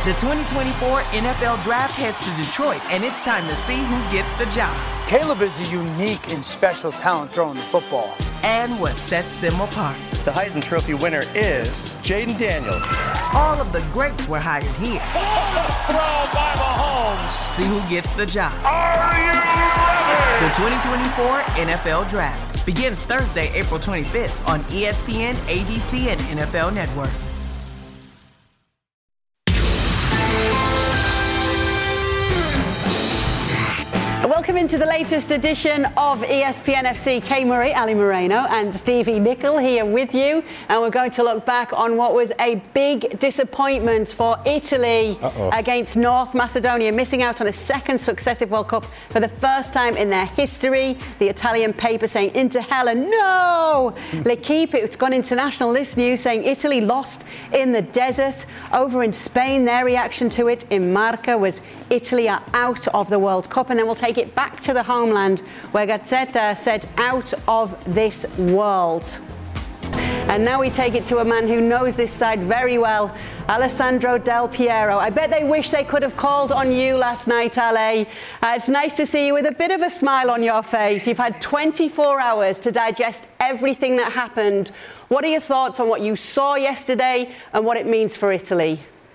The 2024 NFL Draft heads to Detroit, and it's time to see who gets the job. Caleb is a unique and special talent throwing the football. And what sets them apart. The Heisman Trophy winner is Jaden Daniels. All of the greats were hired here. Throw by Mahomes. See who gets the job. Are you ready? The 2024 NFL Draft begins Thursday, April 25th on ESPN, ABC, and NFL Network. Welcome into the latest edition of ESPN FC. Kay Murray, Ali Moreno and Stevie Nicol here with you. And we're going to look back on what was a big disappointment for Italy against North Macedonia, missing out on a second successive World Cup for the first time in their history. The Italian paper saying into hell and no! L'Equipe, it's gone international, this news saying Italy lost in the desert. Over in Spain, their reaction to it in Marca was Italy are out of the World Cup. And then we'll take it back to the homeland where Gazzetta said out of this world. And now we take it to a man who knows this side very well, Alessandro Del Piero. I bet they wish they could have called on you last night, Ale. It's nice to see you with a bit of a smile on your face. You've had 24 hours to digest everything that happened. What are your thoughts on what you saw yesterday and what it means for Italy?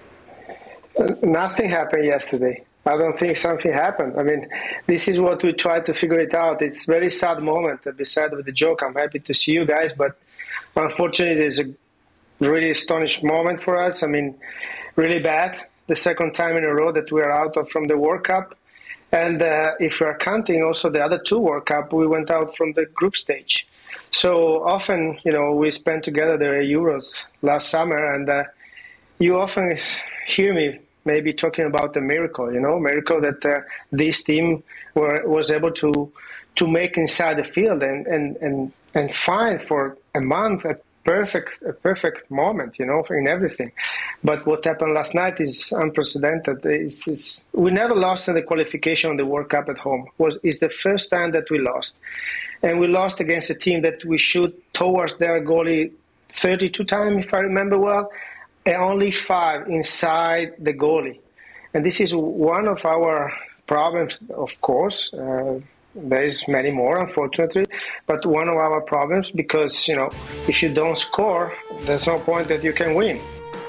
Nothing happened yesterday. I don't think something happened. I mean, this is what we tried to figure it out. It's a very sad moment. Beside of the joke, I'm happy to see you guys, but unfortunately, it's a really astonishing moment for us. I mean, really bad. The second time in a row that we are out from the World Cup. And if we are counting also the other two World Cup, we went out from the group stage. So often, we spent together the Euros last summer, and you often hear me maybe talking about the miracle, miracle that this team was able to make inside the field and find for a month a perfect moment, in everything. But what happened last night is unprecedented. We never lost in the qualification of the World Cup at home. It's the first time that we lost, and we lost against a team that we shoot towards their goalie 32 times, if I remember well. Only 5 inside the goalie. And this is one of our problems, of course. There is many more, unfortunately. But one of our problems because, if you don't score, there's no point that you can win.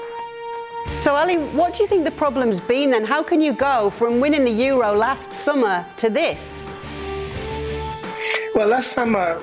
So, Ali, what do you think the problem's been then? How can you go from winning the Euro last summer to this? Well, last summer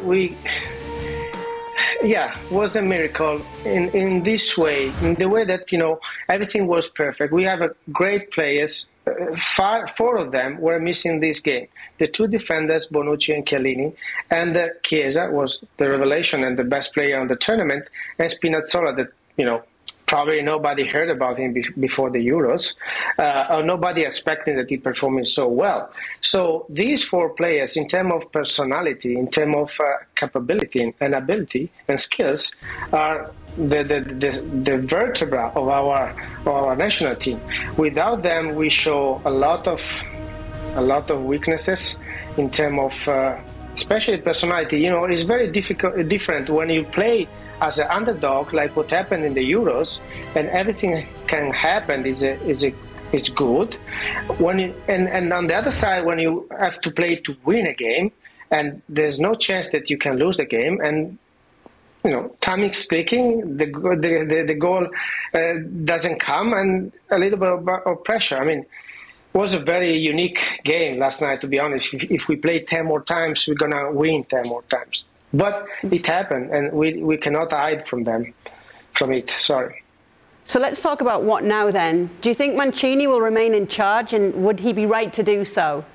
was a miracle in this way, in the way that, everything was perfect. We have great players. 4 of them were missing this game. The 2 defenders, Bonucci and Chiellini, and Chiesa was the revelation and the best player on the tournament, and Spinazzola that, probably nobody heard about him before the Euros, or nobody expecting that he performing so well. So these 4 players, in terms of personality, in terms of capability and ability and skills, are the vertebra of our national team. Without them, we show a lot of weaknesses in terms of, especially personality. It's very different when you play as an underdog, like what happened in the Euros, and everything can happen is good. And on the other side, when you have to play to win a game, and there's no chance that you can lose the game, and timing clicking, the goal doesn't come, and a little bit of pressure. I mean, it was a very unique game last night, to be honest. If we play 10 more times, we're gonna win 10 more times. But it happened, and we cannot hide from it. Sorry. So let's talk about what now then. Do you think Mancini will remain in charge, and would he be right to do so?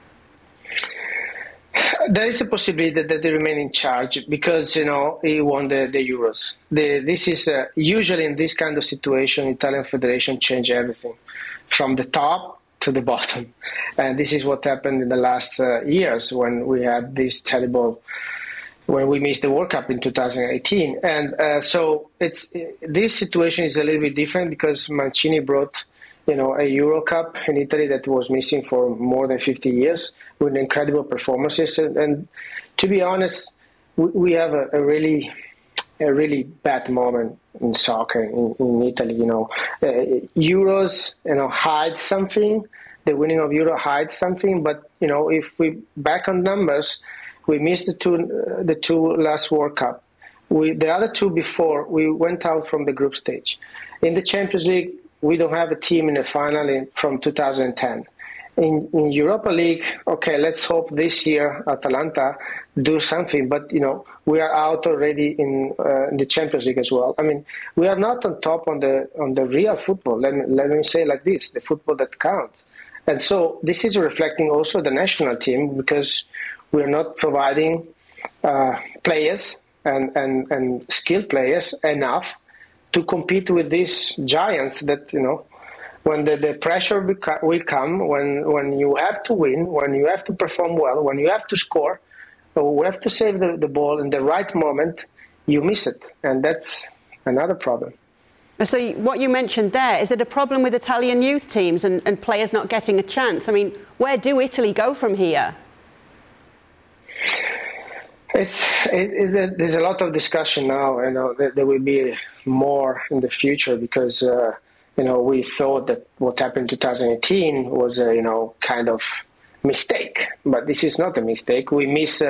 There is a possibility that they remain in charge because, he won the Euros. This is usually in this kind of situation, Italian Federation change everything from the top to the bottom. And this is what happened in the last years when we had this terrible when we missed the World Cup in 2018. And so this situation is a little bit different because Mancini brought, a Euro Cup in Italy that was missing for more than 50 years with incredible performances. And to be honest, we have a really a really bad moment in soccer in Italy. Euros, hide something. The winning of Euro hides something. But if we back on numbers, we missed the two last World Cup. The other two before, we went out from the group stage. In the Champions League, we don't have a team in the final from 2010. In Europa League, okay, let's hope this year Atalanta do something. But we are out already in the Champions League as well. I mean, we are not on top on the real football. Let me say it like this: the football that counts. And so this is reflecting also the national team, because we are not providing players and skilled players enough to compete with these giants that when the pressure will come, when you have to win, when you have to perform well, when you have to score, or we have to save the ball in the right moment, you miss it. And that's another problem. So what you mentioned there, is it a problem with Italian youth teams and players not getting a chance? I mean, where do Italy go from here? There's a lot of discussion now. There will be more in the future because we thought that what happened in 2018 was a kind of mistake, but this is not a mistake. We miss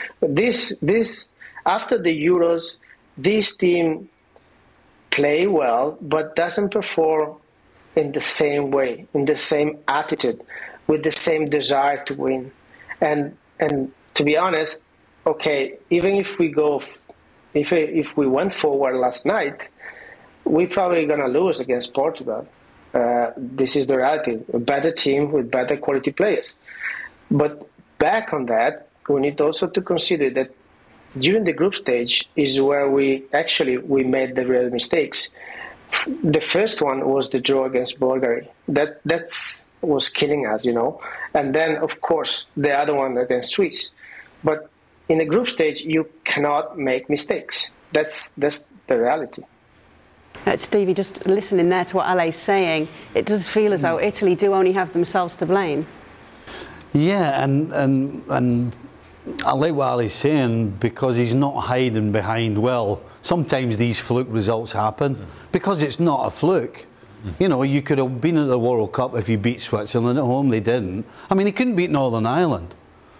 this after the Euros. This team play well, but doesn't perform in the same way, in the same attitude, with the same desire to win. And to be honest, okay, even if we went forward last night, we're probably going to lose against Portugal. This is the reality. A better team with better quality players. But back on that, we need also to consider that during the group stage is where we made the real mistakes. The first one was the draw against Bulgaria. That was killing us, And then, of course, the other one against Swiss. But in the group stage, you cannot make mistakes. That's the reality. Stevie, just listening there to what Ale's saying, it does feel as though Italy do only have themselves to blame. Yeah, and I like what Ali's saying, because he's not hiding behind, well, sometimes these fluke results happen, because it's not a fluke. You could have been at the World Cup if you beat Switzerland at home. They didn't. I mean, they couldn't beat Northern Ireland.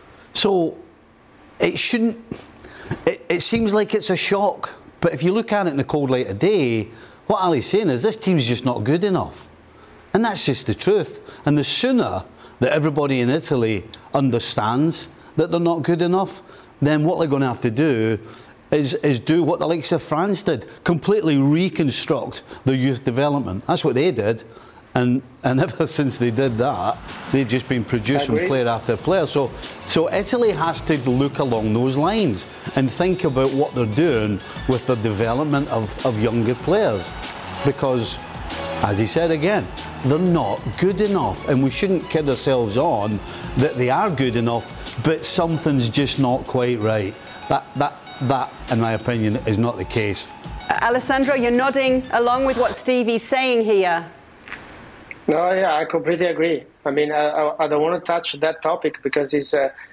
So it shouldn't... It seems like it's a shock. But if you look at it in the cold light of day, what Ali's saying is this team's just not good enough. And that's just the truth. And the sooner that everybody in Italy understands that they're not good enough, then what they're going to have to do is do what the likes of France did, completely reconstruct the youth development. That's what they did, and ever since they did that, they've just been producing player after player. So Italy has to look along those lines and think about what they're doing with the development of younger players, because, as he said again, they're not good enough, and we shouldn't kid ourselves on that they are good enough, but something's just not quite right. That, in my opinion, is not the case. Alessandro, you're nodding along with what Stevie's saying here. No, yeah, I completely agree. I mean, I don't want to touch that topic because it's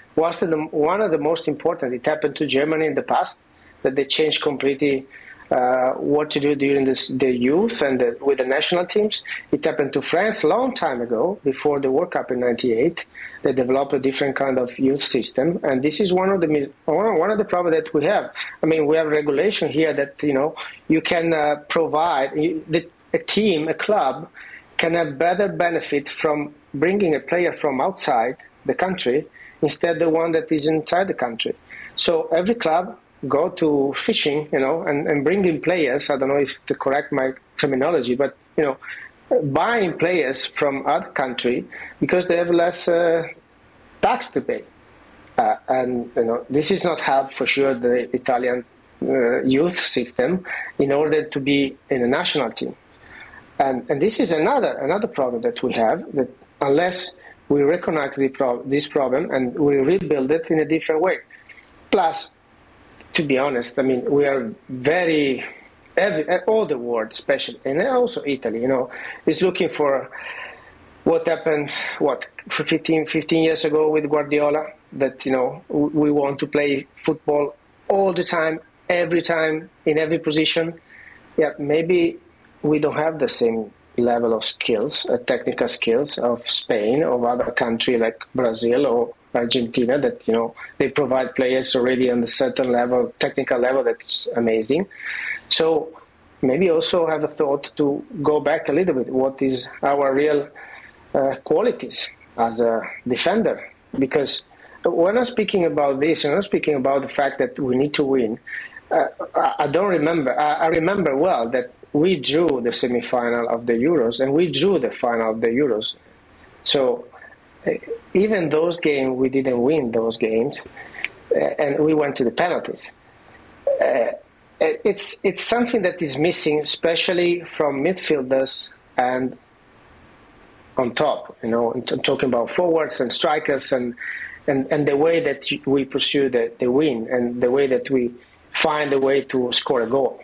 one of the most important. It happened to Germany in the past, that they changed completely what to do during the youth and with the national teams. It happened to France a long time ago, before the World Cup in '98. They developed a different kind of youth system, and this is one of the problems that we have. I mean, we have regulation here that you can provide a team, a club, can have better benefit from bringing a player from outside the country instead of the one that is inside the country. So every club go to fishing, and bring in players. I don't know if the correct my terminology, but buying players from other country because they have less tax to pay, and this is not help for sure the Italian youth system in order to be in a national team, and this is another problem that we have, that unless we recognize this problem and we rebuild it in a different way. Plus, to be honest, I mean, we are all the world, especially, and also Italy, is looking for what happened, 15 years ago with Guardiola, that, we want to play football all the time, every time in every position. Yeah, maybe we don't have the same level of skills, technical skills of Spain or other country like Brazil or Argentina that, they provide players already on a certain level, technical level that's amazing. So maybe also have a thought to go back a little bit. What is our real qualities as a defender? Because when I'm speaking about this, I'm not speaking about the fact that we need to win. I remember well that we drew the semi-final of the Euros and we drew the final of the Euros. So even those games, we didn't win those games, and we went to the penalties. It's something that is missing, especially from midfielders and on top. I'm talking about forwards and strikers and the way that we pursue the win and the way that we find a way to score a goal.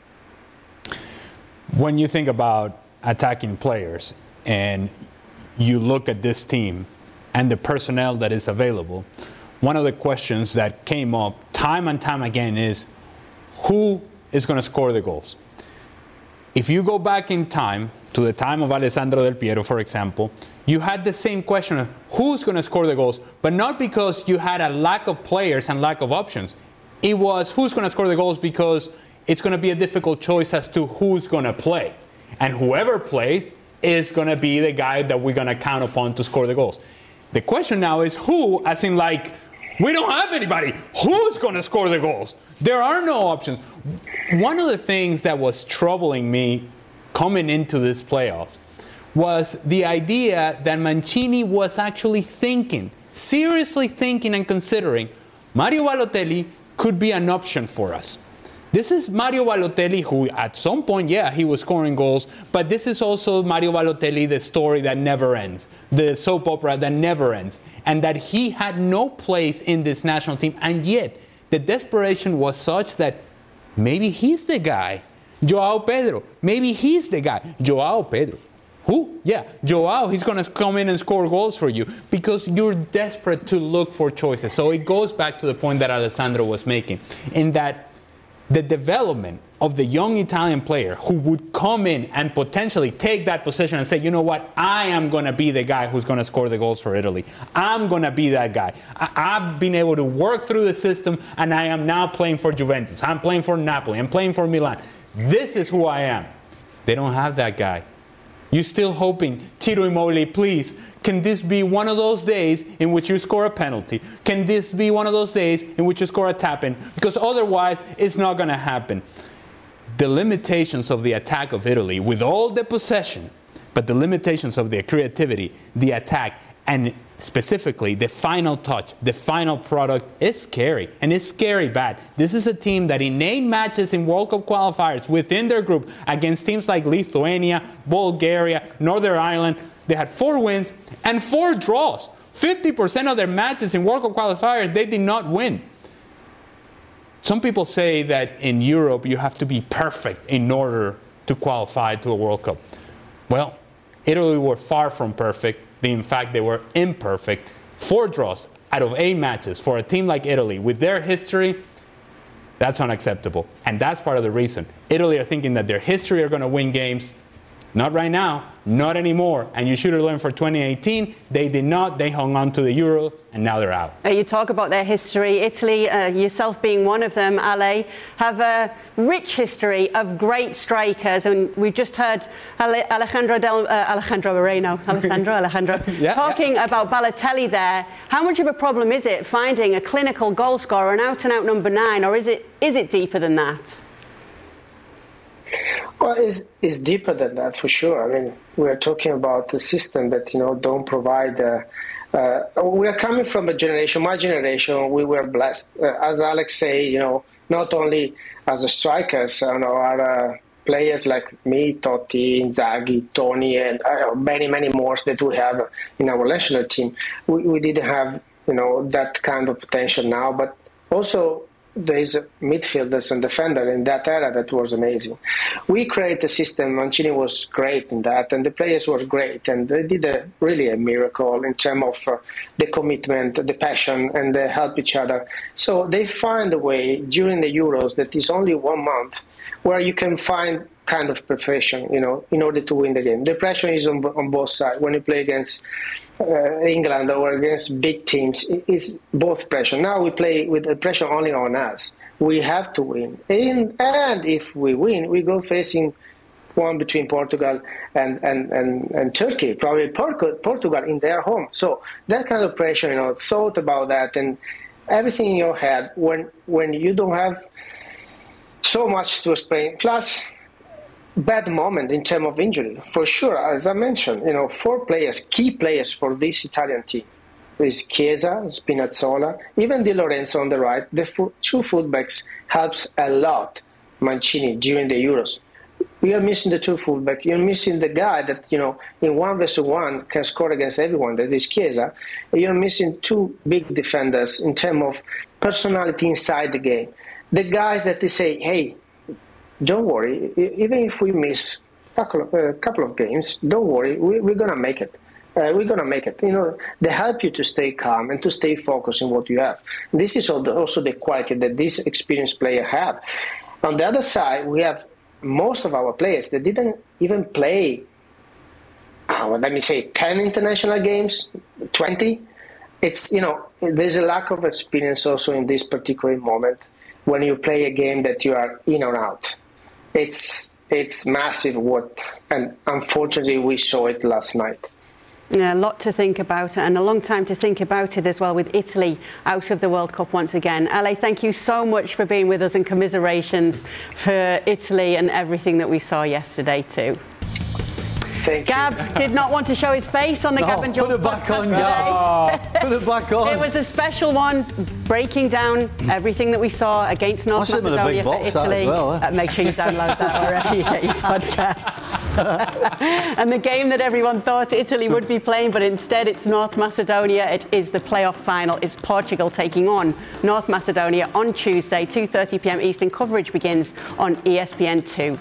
When you think about attacking players and you look at this team and the personnel that is available, one of the questions that came up time and time again is who is going to score the goals? If you go back in time to the time of Alessandro Del Piero, for example, you had the same question of who's going to score the goals, but not because you had a lack of players and lack of options. It was who's going to score the goals because it's going to be a difficult choice as to who's going to play. And whoever plays is going to be the guy that we're going to count upon to score the goals. The question now is who, as in like, we don't have anybody. Who's going to score the goals? There are no options. One of the things that was troubling me coming into this playoffs was the idea that Mancini was actually seriously thinking and considering Mario Balotelli could be an option for us. This is Mario Balotelli who at some point, he was scoring goals, but this is also Mario Balotelli, the story that never ends, the soap opera that never ends, and that he had no place in this national team, and yet the desperation was such that maybe he's the guy. Joao Pedro, maybe he's the guy. Joao Pedro. Who? Yeah, Joao, he's going to come in and score goals for you because you're desperate to look for choices. So it goes back to the point that Alessandro was making, in that the development of the young Italian player who would come in and potentially take that position and say, you know what, I am going to be the guy who's going to score the goals for Italy. I'm going to be that guy. I've been able to work through the system, and I am now playing for Juventus. I'm playing for Napoli. I'm playing for Milan. This is who I am. They don't have that guy. You're still hoping, Ciro Immobile, please, can this be one of those days in which you score a penalty? Can this be one of those days in which you score a tap-in? Because otherwise, it's not going to happen. The limitations of the attack of Italy, with all the possession, but the limitations of their creativity, the attack, and specifically the final touch, the final product is scary, and it's scary bad. This is a team that in 8 matches in World Cup qualifiers within their group against teams like Lithuania, Bulgaria, Northern Ireland, they had 4 wins and 4 draws. 50% of their matches in World Cup qualifiers, they did not win. Some people say that in Europe you have to be perfect in order to qualify to a World Cup. Well, Italy were far from perfect. In fact, they were imperfect. 4 draws out of 8 matches for a team like Italy with their history, that's unacceptable. And that's part of the reason. Italy are thinking that their history are going to win games. Not right now, not anymore. And you should have learned for 2018. They did not. They hung on to the Euro, and now they're out. You talk about their history. Italy, yourself being one of them, Ale, have a rich history of great strikers. And we just heard Alejandro Moreno talking about Balotelli there. How much of a problem is it finding a clinical goal scorer, an out-and-out number 9, or is it deeper than that? Well, it's deeper than that for sure. I mean, we're talking about a system that don't provide. We are coming from a generation. My generation, we were blessed, as Alex say. Not only as a strikers, are players like me, Totti, Inzaghi, Toni, and many, many more that we have in our national team. We didn't have that kind of potential now, but also there's midfielders and defenders in that era that was amazing. We created a system. Mancini was great in that, and the players were great, and they did really a miracle in terms of the commitment, the passion, and they help each other. So they find a way during the Euros that is only 1 month where you can find kind of perfection, in order to win the game. The pressure is on both sides. When you play against England or against big teams, it's both pressure. Now we play with the pressure only on us. We have to win. And if we win, we go facing one between Portugal and Turkey, probably Portugal in their home. So that kind of pressure, thought about that and everything in your head when you don't have so much to explain. Plus, bad moment in terms of injury, for sure. As I mentioned, 4 players, key players for this Italian team. There's Chiesa, Spinazzola, even Di Lorenzo on the right. The 2 fullbacks helps a lot Mancini during the Euros. We are missing the 2 fullbacks. You're missing the guy that, in 1 versus 1 can score against everyone, that is Chiesa. You're missing 2 big defenders in terms of personality inside the game. The guys that they say, hey, don't worry, even if we miss a couple of games, don't worry, we're going to make it. We're going to make it. They help you to stay calm and to stay focused on what you have. This is also the quality that this experienced player have. On the other side, we have most of our players that didn't even play, 10 international games, 20. It's, there's a lack of experience also in this particular moment when you play a game that you are in or out. It's massive and unfortunately we saw it last night. Yeah, a lot to think about and a long time to think about it as well, with Italy out of the World Cup once again. Ale, thank you so much for being with us, and commiserations for Italy and everything that we saw yesterday too. Thank Gab you. did not want to show his face on the Gab and Jules put it back podcast on, today. Put it back on. It was a special one, breaking down everything that we saw against North Macedonia for Italy. Well, Make sure you download that wherever you get your podcasts. And the game that everyone thought Italy would be playing, but instead it's North Macedonia. It is the playoff final. It's Portugal taking on North Macedonia on Tuesday, 2:30 p.m. Eastern. Coverage begins on ESPN2.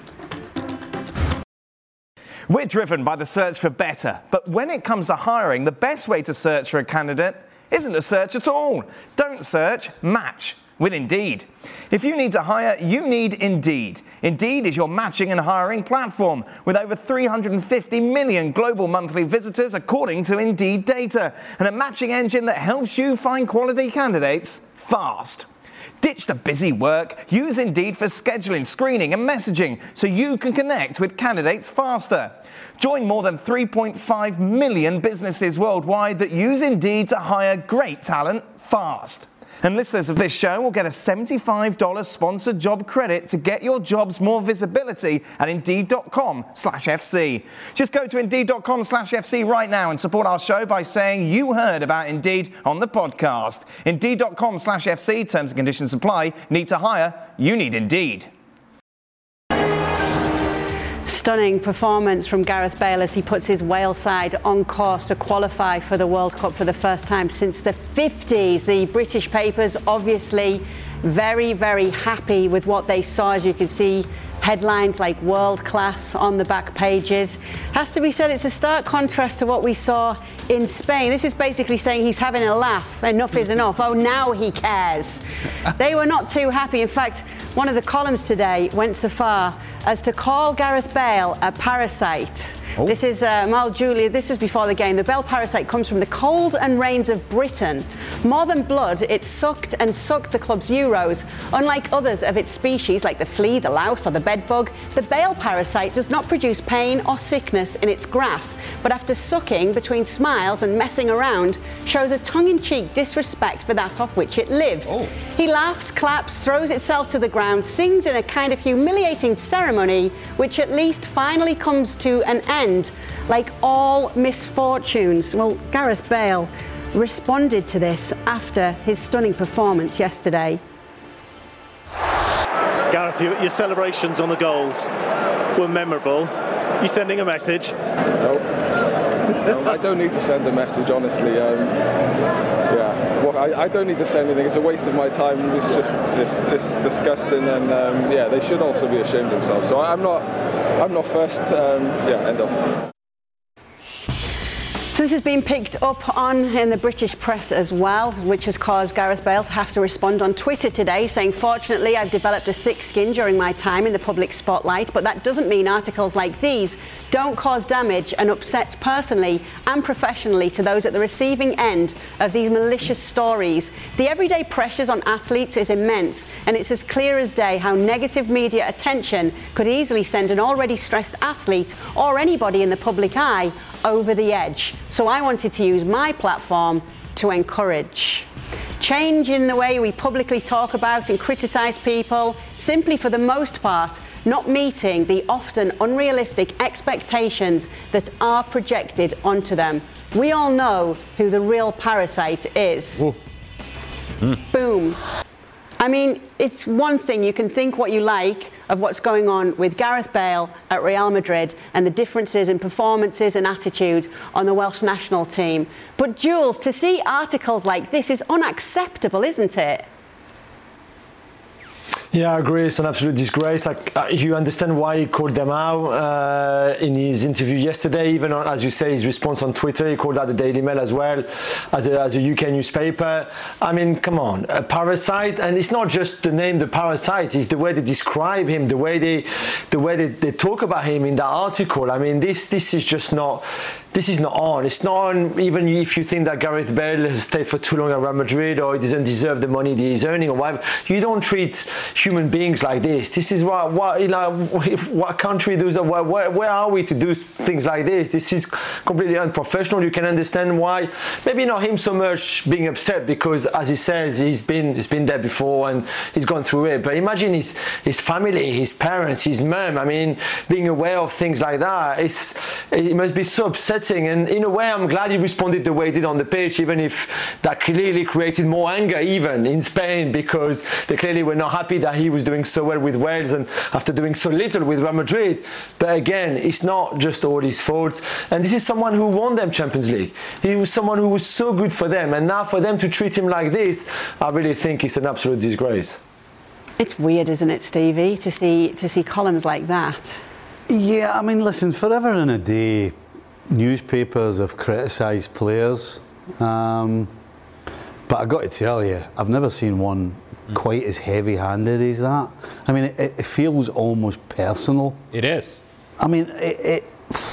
We're driven by the search for better, but when it comes to hiring, the best way to search for a candidate isn't to search at all. Don't search, match with Indeed. If you need to hire, you need Indeed. Indeed is your matching and hiring platform with over 350 million global monthly visitors according to Indeed data, and a matching engine that helps you find quality candidates fast. Ditch the busy work. Use Indeed for scheduling, screening and messaging so you can connect with candidates faster. Join more than 3.5 million businesses worldwide that use Indeed to hire great talent fast. And listeners of this show will get a $75 sponsored job credit to get your jobs more visibility at Indeed.com/FC. Just go to Indeed.com/FC right now and support our show by saying you heard about Indeed on the podcast. Indeed.com/FC, terms and conditions apply. Need to hire? You need Indeed. Stunning performance from Gareth Bale as he puts his Wales side on course to qualify for the World Cup for the first time since the 50s. The British papers obviously very, very happy with what they saw. As you can see, headlines like world class on the back pages. Has to be said, it's a stark contrast to what we saw in Spain. This is basically saying he's having a laugh. Enough is enough. Oh, now he cares. They were not too happy. In fact, one of the columns today went so far as to call Gareth Bale a parasite. Oh. This is Mal Julia. This is before the game. The Bale parasite comes from the cold and rains of Britain. More than blood, it sucked and sucked the club's Euros. Unlike others of its species, like the flea, the louse, or the bedbug, the Bale parasite does not produce pain or sickness in its grass, but after sucking between smiles and messing around, shows a tongue-in-cheek disrespect for that off which it lives. Oh. He laughs, claps, throws itself to the ground, sings in a kind of humiliating ceremony, which at least finally comes to an end, like all misfortunes. Well, Gareth Bale responded to this after his stunning performance yesterday. Gareth, your celebrations on the goals were memorable. You sending a message? No, I don't need to send a message, honestly. I don't need to send anything. It's a waste of my time. It's disgusting, and they should also be ashamed of themselves. So I'm not first. End of. So this has been picked up on in the British press as well, which has caused Gareth Bale to have to respond on Twitter today, saying, "Fortunately, I've developed a thick skin during my time in the public spotlight, but that doesn't mean articles like these don't cause damage and upset personally and professionally to those at the receiving end of these malicious stories. The everyday pressures on athletes is immense, and it's as clear as day how negative media attention could easily send an already stressed athlete or anybody in the public eye over the edge. So I wanted to use my platform to encourage change in the way we publicly talk about and criticise people, simply for the most part not meeting the often unrealistic expectations that are projected onto them. We all know who the real parasite is." Boom. I mean, it's one thing, you can think what you like of what's going on with Gareth Bale at Real Madrid and the differences in performances and attitude on the Welsh national team. But Jules, to see articles like this is unacceptable, isn't it? Yeah, I agree. It's an absolute disgrace. You understand why he called them out in his interview yesterday. Even on, as you say, his response on Twitter, he called out the Daily Mail as well as a UK newspaper. I mean, come on, a parasite, and it's not just the name, the parasite. It's the way they describe him, the way they talk about him in that article. I mean, this is just not. This is not on. It's not on even if you think that Gareth Bale has stayed for too long at Real Madrid or he doesn't deserve the money that he's earning or whatever. You don't treat human beings like this. This is what country does. Where are we to do things like this? This is completely unprofessional. You can understand why. Maybe not him so much being upset because, as he says, he's been there before and he's gone through it. But imagine his family, his parents, his mum. I mean, being aware of things like that, it must be so upsetting. And in a way, I'm glad he responded the way he did on the pitch, even if that clearly created more anger even in Spain, because they clearly were not happy that he was doing so well with Wales and after doing so little with Real Madrid. But again, it's not just all his fault. And this is someone who won them Champions League. He was someone who was so good for them. And now for them to treat him like this, I really think it's an absolute disgrace. It's weird, isn't it, Stevie, to see columns like that? Yeah, I mean, listen, forever and a day, newspapers have criticised players, but I got to tell you, I've never seen one quite as heavy-handed as that. I mean, it feels almost personal. It is. I mean, I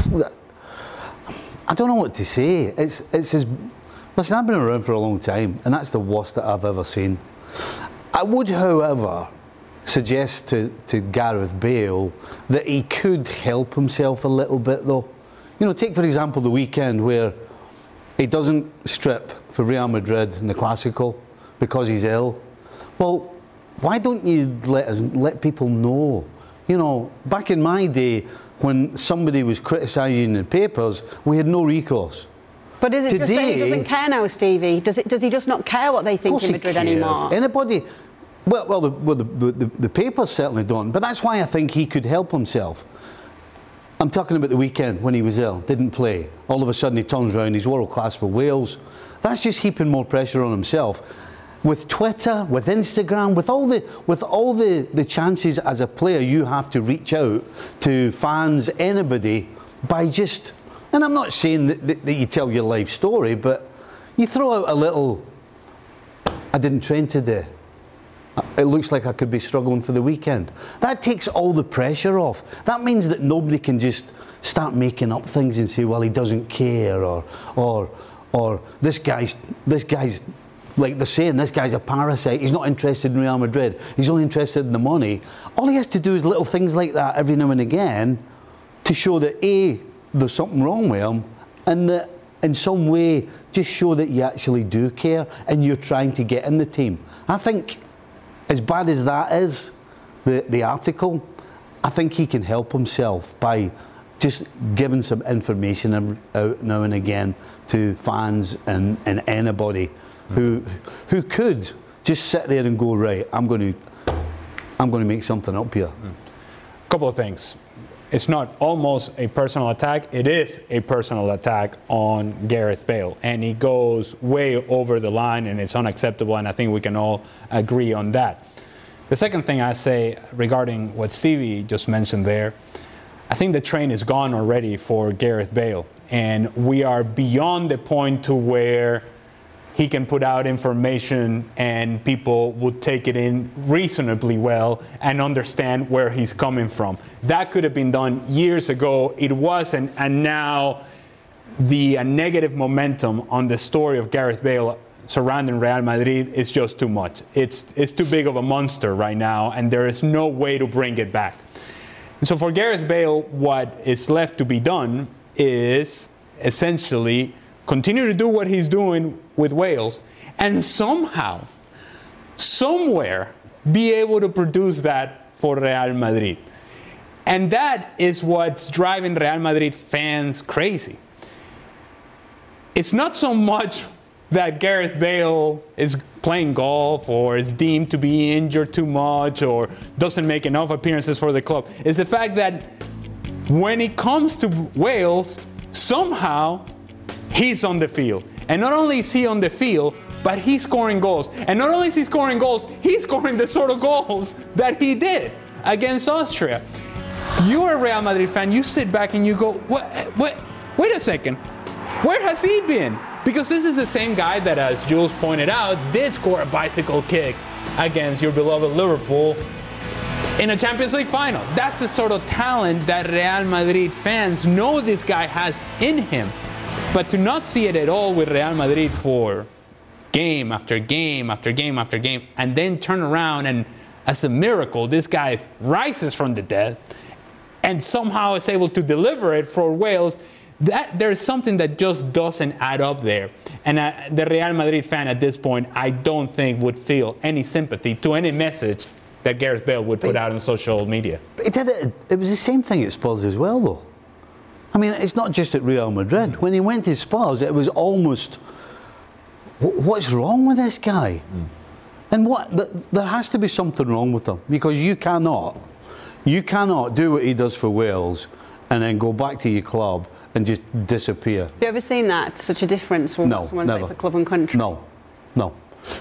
don't know what to say. It's as listen. I've been around for a long time, and that's the worst that I've ever seen. I would, however, suggest to Gareth Bale that he could help himself a little bit, though. You know, take for example the weekend where he doesn't strip for Real Madrid in the Clásico because he's ill. Well, why don't you let people know? You know, back in my day when somebody was criticising the papers, we had no recourse. But is it just that he doesn't care now, Stevie? Does he just not care what they think in Madrid anymore? Anybody? Well, the papers certainly don't. But that's why I think he could help himself. I'm talking about the weekend when he was ill, didn't play. All of a sudden he turns around, he's world class for Wales. That's just heaping more pressure on himself. With Twitter, with Instagram, with all the chances as a player you have to reach out to fans, anybody, by just, and I'm not saying that you tell your life story, but you throw out a little, I didn't train today. It looks like I could be struggling for the weekend. That takes all the pressure off. That means that nobody can just start making up things and say, well, he doesn't care, or this guy's like they're saying, this guy's a parasite. He's not interested in Real Madrid. He's only interested in the money. All he has to do is little things like that every now and again to show that A, there's something wrong with him, and that in some way just show that you actually do care and you're trying to get in the team. I think, as bad as that is, the article, I think he can help himself by just giving some information out now and again to fans and anybody who could just sit there and go, right, I'm going to make something up here. Couple of things. it's not almost a personal attack, it is a personal attack on Gareth Bale. And he goes way over the line, and it's unacceptable, and I think we can all agree on that. The second thing I say regarding what Stevie just mentioned there, I think the train is gone already for Gareth Bale. And we are beyond the point to where he can put out information and people would take it in reasonably well and understand where he's coming from. That could have been done years ago. It wasn't, and now the negative momentum on the story of Gareth Bale surrounding Real Madrid is just too much. It's too big of a monster right now, and there is no way to bring it back. And so for Gareth Bale, what is left to be done is essentially continue to do what he's doing with Wales, and somehow, somewhere, be able to produce that for Real Madrid. And that is what's driving Real Madrid fans crazy. It's not so much that Gareth Bale is playing golf or is deemed to be injured too much or doesn't make enough appearances for the club. It's the fact that when it comes to Wales, somehow he's on the field. And not only is he on the field, but he's scoring goals. And not only is he scoring goals, he's scoring the sort of goals that he did against Austria. You're a Real Madrid fan, you sit back and you go, wait a second, where has he been? Because this is the same guy that, as Jules pointed out, did score a bicycle kick against your beloved Liverpool in a Champions League final. That's the sort of talent that Real Madrid fans know this guy has in him. But to not see it at all with Real Madrid for game after game after game after game, and then turn around and, as a miracle, this guy rises from the dead and somehow is able to deliver it for Wales, that there's something that just doesn't add up there. And the Real Madrid fan at this point, I don't think would feel any sympathy to any message that Gareth Bale would put out on social media. It was the same thing at Spurs as well, though. I mean, it's not just at Real Madrid. When he went to Spurs, it was almost, what's wrong with this guy? And there has to be something wrong with him, because you cannot do what he does for Wales and then go back to your club and just disappear. Have you ever seen that, such a difference from what someone's like for club and country? No.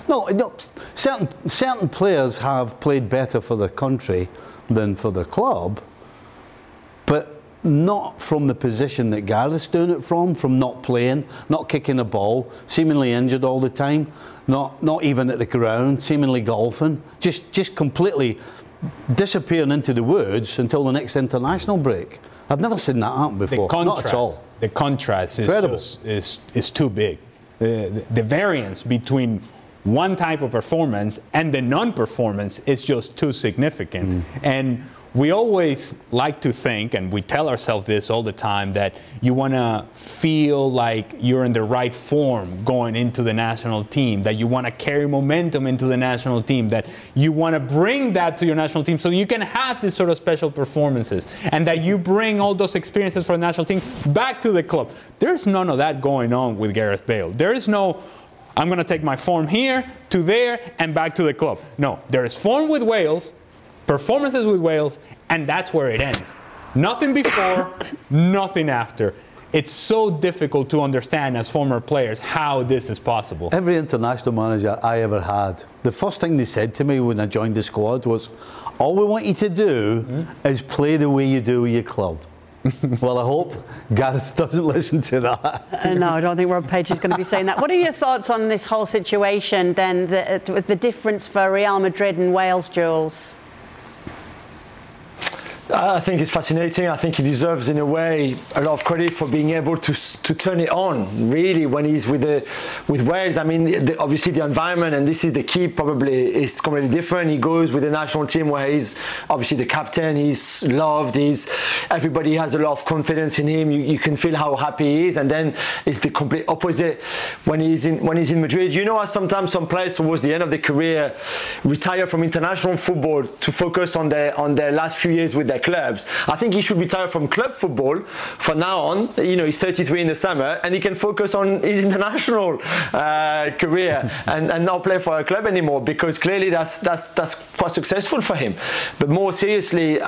Certain players have played better for their country than for their club, but not from the position that Gareth's doing it from not playing, not kicking a ball, seemingly injured all the time, not even at the ground, seemingly golfing, just completely disappearing into the woods until the next international break. I've never seen that happen before. Not at all. The contrast is too big. The variance between one type of performance and the non-performance is just too significant. And we always like to think, and we tell ourselves this all the time, that you want to feel like you're in the right form going into the national team, that you want to carry momentum into the national team, that you want to bring that to your national team so you can have these sort of special performances, and that you bring all those experiences for the national team back to the club. There's none of that going on with Gareth Bale. There is no, I'm going to take my form here to there and back to the club. No, there is form with Wales, performances with Wales, and that's where it ends. Nothing before, nothing after. It's so difficult to understand as former players how this is possible. Every international manager I ever had, the first thing they said to me when I joined the squad was, all we want you to do is play the way you do with your club. Well, I hope Gareth doesn't listen to that. No, I don't think Rob Page is going to be saying that. What are your thoughts on this whole situation then, the difference for Real Madrid and Wales, Jules? I think it's fascinating. I think he deserves, in a way, a lot of credit for being able to turn it on, really, when he's with Wales. I mean, obviously the environment, and this is the key, probably is completely different. He goes with the national team where he's obviously the captain, he's loved, everybody has a lot of confidence in him. You can feel how happy he is, and then it's the complete opposite when he's in Madrid. You know, sometimes some players towards the end of their career retire from international football to focus on their last few years with their their clubs. I think he should retire from club football from now on. He's 33 in the summer, and he can focus on his international career and not play for a club anymore, because clearly that's quite successful for him. But more seriously,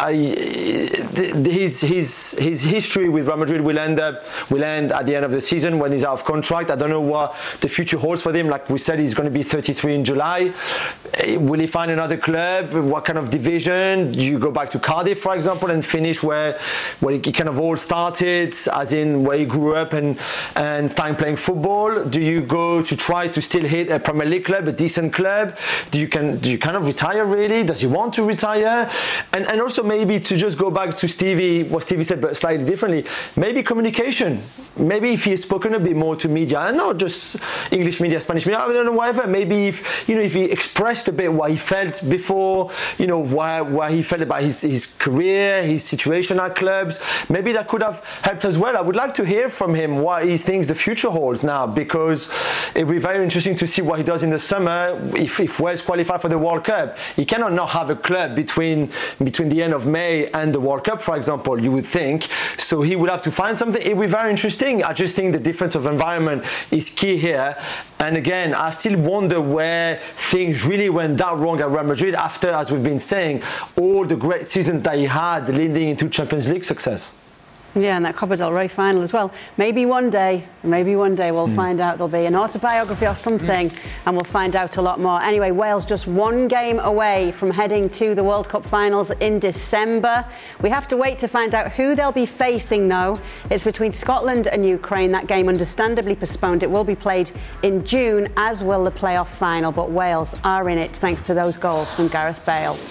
his history with Real Madrid will end at the end of the season when he's out of contract. I don't know what the future holds for him. Like we said, he's going to be 33 in July. Will he find another club? What kind of division? Do you go back to Cardiff, for example, and finish where he kind of all started, as in where he grew up and starting playing football? Do you go to try to still hit a Premier League club, a decent club? Do you kind of retire really? Does he want to retire? And also maybe to just go back to what Stevie said, but slightly differently. Maybe communication. Maybe if he has spoken a bit more to media, and not just English media, Spanish media, I don't know, whatever. Maybe if he expressed a bit what he felt before, what he felt about his career, his situation at clubs, maybe that could have helped as well. I would like to hear from him what he thinks the future holds now, because it will be very interesting to see what he does in the summer if Wales qualify for the World Cup. He cannot not have a club between the end of May and the World Cup, for example, you would think. So he would have to find something. It will be very interesting. I just think the difference of environment is key here. And again, I still wonder where things really went that wrong at Real Madrid after, as we've been saying, all the great seasons that he had leading into Champions League success. Yeah, and that Copa del Rey final as well. Maybe one day we'll find out. There'll be an autobiography or something, and we'll find out a lot more. Anyway, Wales just one game away from heading to the World Cup finals in December. We have to wait to find out who they'll be facing, though. It's between Scotland and Ukraine. That game understandably postponed. It will be played in June, as will the playoff final. But Wales are in it thanks to those goals from Gareth Bale.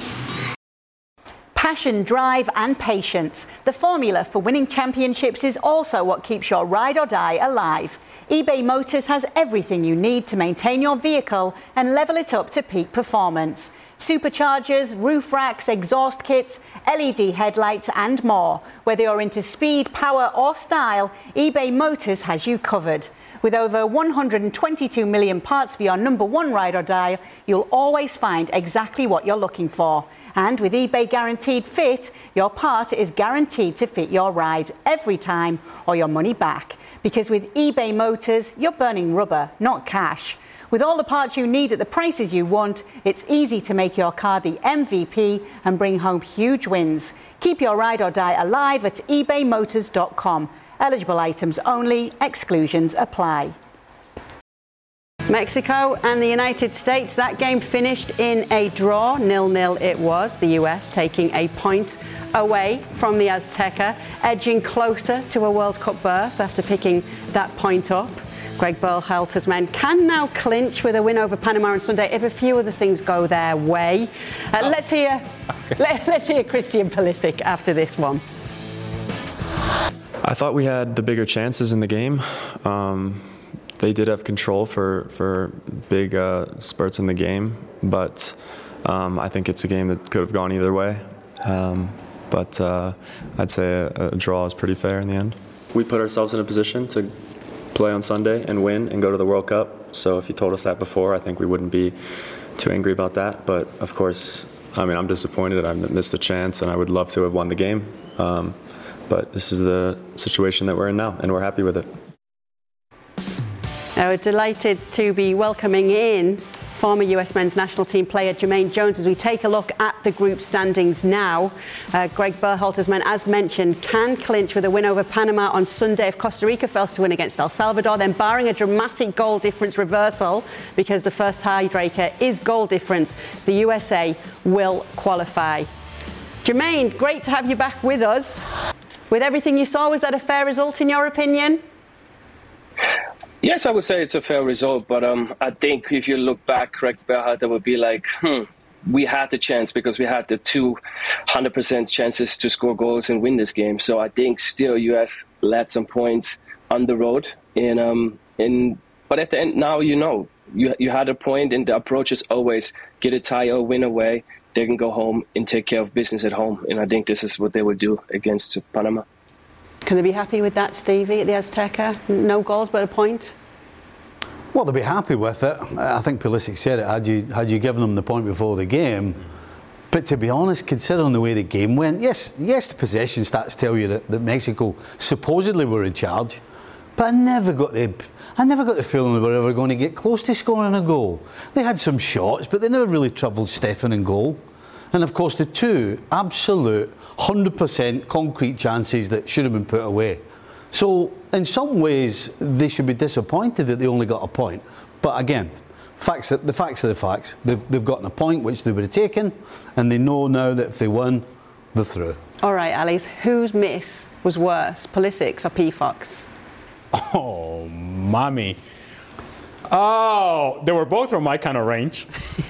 Passion, drive and patience. The formula for winning championships is also what keeps your ride or die alive. eBay Motors has everything you need to maintain your vehicle and level it up to peak performance. Superchargers, roof racks, exhaust kits, LED headlights and more. Whether you're into speed, power or style, eBay Motors has you covered. With over 122 million parts for your number one ride or die, you'll always find exactly what you're looking for. And with eBay Guaranteed Fit, your part is guaranteed to fit your ride every time or your money back. Because with eBay Motors, you're burning rubber, not cash. With all the parts you need at the prices you want, it's easy to make your car the MVP and bring home huge wins. Keep your ride or die alive at ebaymotors.com. Eligible items only, exclusions apply. Mexico and the United States, that game finished in a draw, 0-0 it was. The US taking a point away from the Azteca, edging closer to a World Cup berth after picking that point up. Greg Berhalter's men can now clinch with a win over Panama on Sunday if a few other things go their way. Let's hear Christian Pulisic after this one. I thought we had the bigger chances in the game. They did have control for big spurts in the game, but I think it's a game that could have gone either way. But I'd say a draw is pretty fair in the end. We put ourselves in a position to play on Sunday and win and go to the World Cup. So if you told us that before, I think we wouldn't be too angry about that. But of course, I'm disappointed. I missed a chance, and I would love to have won the game. But this is the situation that we're in now, and we're happy with it. We're delighted to be welcoming in former US men's national team player Jermaine Jones as we take a look at the group standings now. Greg Berhalter's men, as mentioned, can clinch with a win over Panama on Sunday if Costa Rica fails to win against El Salvador. Then, barring a dramatic goal difference reversal, because the first tiebreaker is goal difference, the USA will qualify. Jermaine, great to have you back with us. With everything you saw, was that a fair result in your opinion? Yes, I would say it's a fair result, but I think if you look back, Greg Berhalter would be like, we had the chance because we had the 200% chances to score goals and win this game. So I think still US led some points on the road. But at the end, now you had a point, and the approach is always get a tie or win away. They can go home and take care of business at home. And I think this is what they will do against Panama. Can they be happy with that, Stevie, at the Azteca? No goals but a point? Well, they'll be happy with it. I think Pulisic said it. Had you given them the point before the game, But to be honest, considering the way the game went, yes, the possession stats tell you that Mexico supposedly were in charge, but I never got the feeling they were ever going to get close to scoring a goal. They had some shots, but they never really troubled Stefan in goal. And of course, the two absolute 100% concrete chances that should have been put away. So in some ways, they should be disappointed that they only got a point. But again, the facts are the facts. They've gotten a point which they would have taken, and they know now that if they win, they're through. All right, Alice, whose miss was worse, Pulisic's or Pefok's? Oh, mommy. Oh, they were both from my kind of range.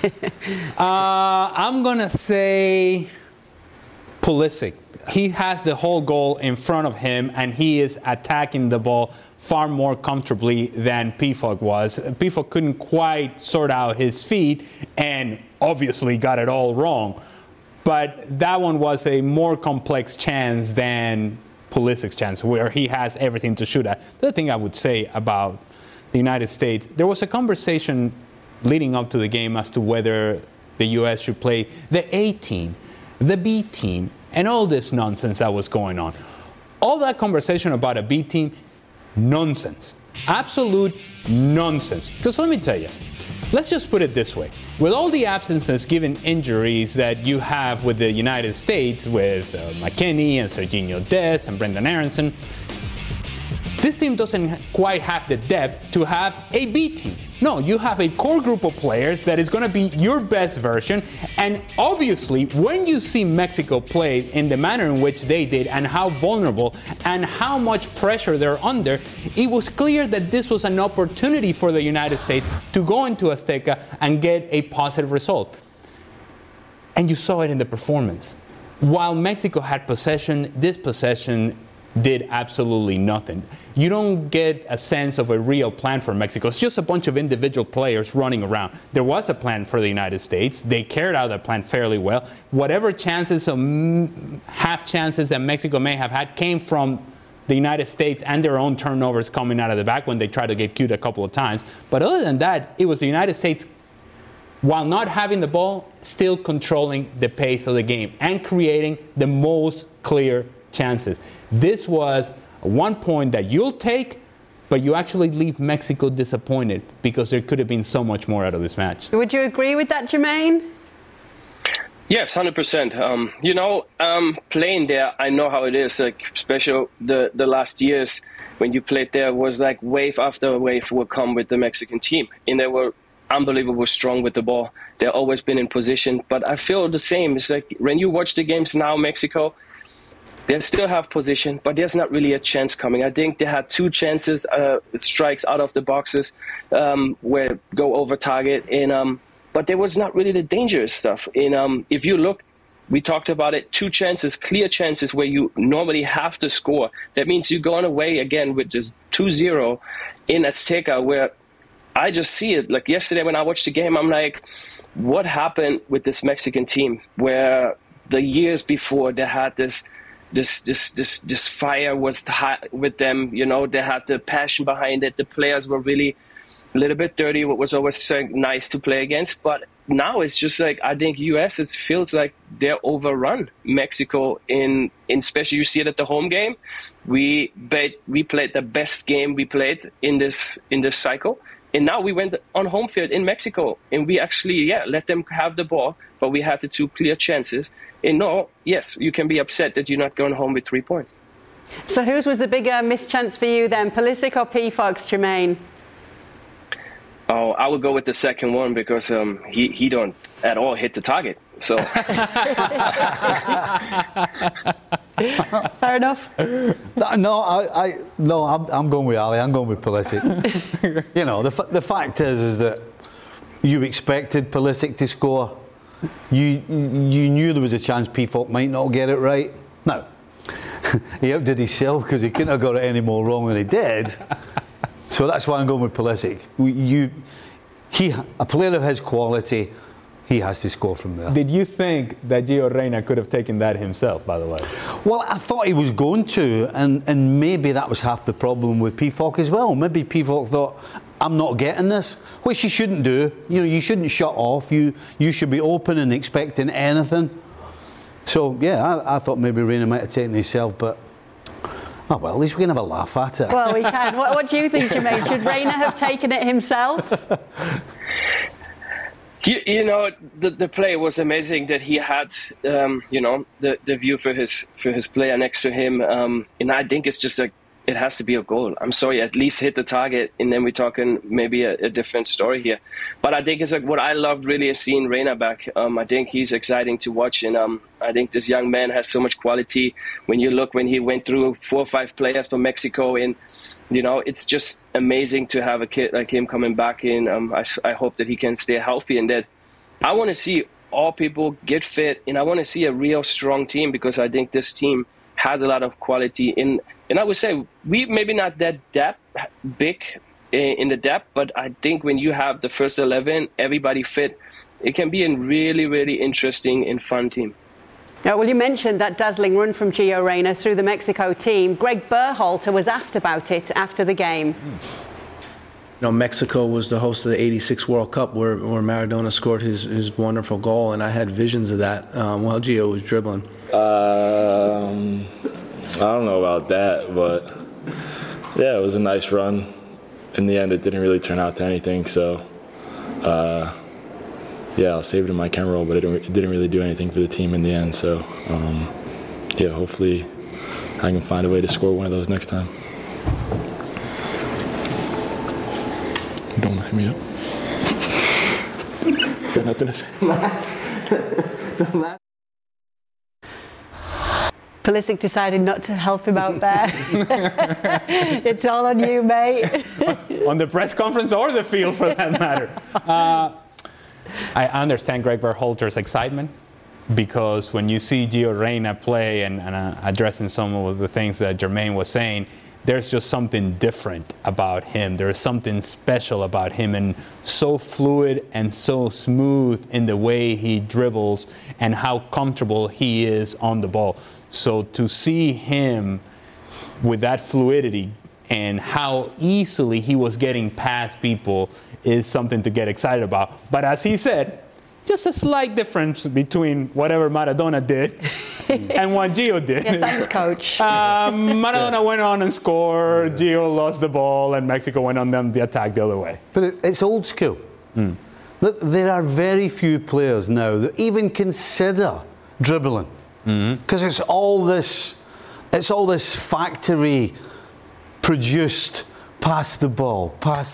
I'm going to say Pulisic. He has the whole goal in front of him, and he is attacking the ball far more comfortably than Pefok was. Pefok couldn't quite sort out his feet and obviously got it all wrong. But that one was a more complex chance than Pulisic's chance, where he has everything to shoot at. The other thing I would say about the United States, there was a conversation leading up to the game as to whether the U.S. should play the A team, the B team, and all this nonsense that was going on. All that conversation about a B team, nonsense. Absolute nonsense. Because let me tell you, let's just put it this way. With all the absences given injuries that you have with the United States, with McKennie and Serginho Dest and Brendan Aronson, this team doesn't quite have the depth to have a B team. No, you have a core group of players that is going to be your best version. And obviously, when you see Mexico play in the manner in which they did and how vulnerable and how much pressure they're under, it was clear that this was an opportunity for the United States to go into Azteca and get a positive result. And you saw it in the performance. While Mexico had possession, this possession did absolutely nothing. You don't get a sense of a real plan for Mexico. It's just a bunch of individual players running around. There was a plan for the United States. They carried out that plan fairly well. Whatever chances or half chances that Mexico may have had came from the United States and their own turnovers coming out of the back when they tried to get cute a couple of times. But other than that, it was the United States, while not having the ball, still controlling the pace of the game and creating the most clear chances. This was 1 point that you'll take, but you actually leave Mexico disappointed because there could have been so much more out of this match. Would you agree with that, Jermaine? Yes, 100%. Playing there, I know how it is. Like, especially the last years when you played there, was like wave after wave will come with the Mexican team, and they were unbelievably strong with the ball. They've always been in position, but I feel the same. It's like when you watch the games now, Mexico, they still have position, but there's not really a chance coming. I think they had 2 chances, strikes out of the boxes, where go over target, and but there was not really the dangerous stuff. And if you look, we talked about it, 2 chances, clear chances where you normally have to score. That means you're going away again with just 2-0 in Azteca, where I just see it. Like yesterday when I watched the game, I'm like, what happened with this Mexican team where the years before they had this fire was high with them, they had the passion behind it. The players were really a little bit dirty, what was always so nice to play against. But now it's just like, I think US, it feels like they're overrun. Mexico, in especially you see it at the home game. We played the best game we played in this cycle. And now we went on home field in Mexico, and we actually, let them have the ball, but we had the 2 clear chances. And yes, you can be upset that you're not going home with 3 points. So whose was the bigger mischance for you then, Pulisic or Pefok's, Jermaine? Oh, I would go with the second one because he don't at all hit the target. So fair enough. No, I'm going with Ali. I'm going with Pulisic. The fact is that you expected Pulisic to score. You knew there was a chance Pefok might not get it right. No, he outdid himself because he couldn't have got it any more wrong than he did. So that's why I'm going with Pulisic. A player of his quality, he has to score from there. Did you think that Gio Reyna could have taken that himself, by the way? Well, I thought he was going to, and maybe that was half the problem with Pefok as well. Maybe Pefok thought, I'm not getting this, which you shouldn't do. You know, you shouldn't shut off. You should be open and expecting anything. So, yeah, I thought maybe Reyna might have taken himself, but, oh, well, at least we can have a laugh at it. Well, we can. What do you think, Jermaine? Should Reyna have taken it himself? You know, the play was amazing that he had, you know, the view for his player next to him. And I think it's just it has to be a goal. I'm sorry, at least hit the target, and then we're talking maybe a different story here. But I think it's what I loved really is seeing Reyna back. I think he's exciting to watch, and I think this young man has so much quality. When you look, when he went through 4 or 5 players from Mexico, and you know, it's just amazing to have a kid like him coming back in. I hope that he can stay healthy, and that I want to see all people get fit, and I want to see a real strong team, because I think this team has a lot of quality in. And I would say we maybe not that big in the depth, but I think when you have the first 11, everybody fit, it can be a really, really interesting and fun team. Now, well, you mentioned that dazzling run from Gio Reyna through the Mexico team. Greg Berhalter was asked about it after the game. You know, Mexico was the host of the '86 World Cup where Maradona scored his wonderful goal, and I had visions of that while Gio was dribbling. I don't know about that, but yeah, it was a nice run. In the end, it didn't really turn out to anything, so yeah, I'll save it in my camera roll, but it didn't really do anything for the team in the end, so yeah, hopefully I can find a way to score one of those next time. Don't hit me up. Got nothing to say. Pulisic decided not to help him out there. It's all on you, mate. On the press conference or the field, for that matter. I understand Greg Berhalter's excitement, because when you see Gio Reyna play and addressing some of the things that Jermaine was saying, there's just something different about him. There's something special about him, and so fluid and so smooth in the way he dribbles and how comfortable he is on the ball. So to see him with that fluidity and how easily he was getting past people is something to get excited about. But as he said, just a slight difference between whatever Maradona did and what Gio did. Yeah, thanks, coach. Maradona went on and scored, Gio lost the ball, and Mexico went on them the attack the other way. But it's old school. Look, there are very few players now that even consider dribbling. Because it's all this factory produced pass the ball.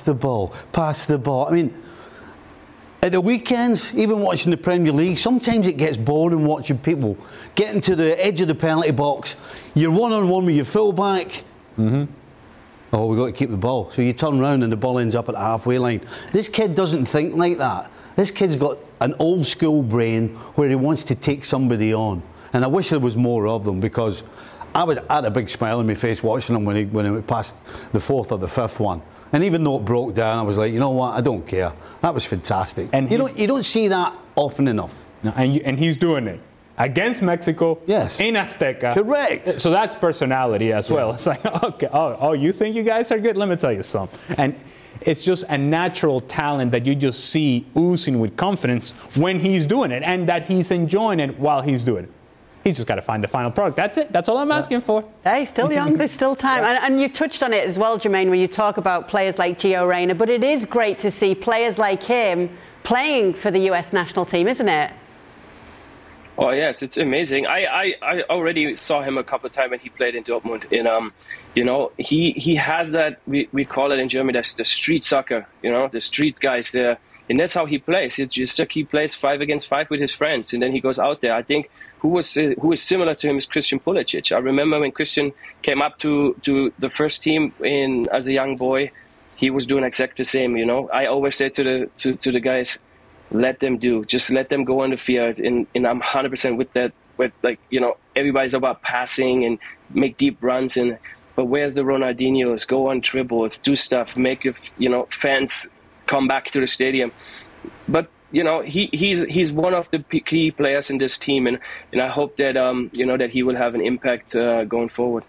I mean, at the weekends, even watching the Premier League, sometimes it gets boring watching people getting to the edge of the penalty box. You're one-on-one with your fullback. Oh, we've got to keep the ball. So you turn around and the ball ends up at the halfway line. This kid doesn't think like that. This kid's got an old school brain where he wants to take somebody on. And I wish there was more of them, because I had a big smile on my face watching him when he passed the 4th or the 5th one. And even though it broke down, I was like, you know what, I don't care. That was fantastic. And you don't see that often enough. No, and he's doing it against Mexico, yes, in Azteca. Correct. So that's personality as well. It's like, okay, oh, you think you guys are good? Let me tell you something. And it's just a natural talent that you just see oozing with confidence when he's doing it, and that he's enjoying it while he's doing it. He's just got to find the final product. That's it. That's all I'm asking for. Hey, still young. There's still time. And you touched on it as well, Jermaine, when you talk about players like Gio Reyna. But it is great to see players like him playing for the US national team, isn't it? Oh, yes, it's amazing. I already saw him a couple of times when he played in Dortmund. And, you know, he has that, we call it in Germany, that's the street soccer, you know, the street guys there. And that's how he plays. It's just like he plays 5 against 5 with his friends, and then he goes out there. I think who is similar to him is Christian Pulisic. I remember when Christian came up to the first team as a young boy, he was doing exactly the same. You know, I always say to the guys, let them do, just let them go on the field. And I'm 100% with that. With, like, you know, everybody's about passing and make deep runs, but where's the Ronaldinhos? Go on dribbles, do stuff, make your fans come back to the stadium. But you know, he's one of the key players in this team, and I hope that you know, that he will have an impact going forward.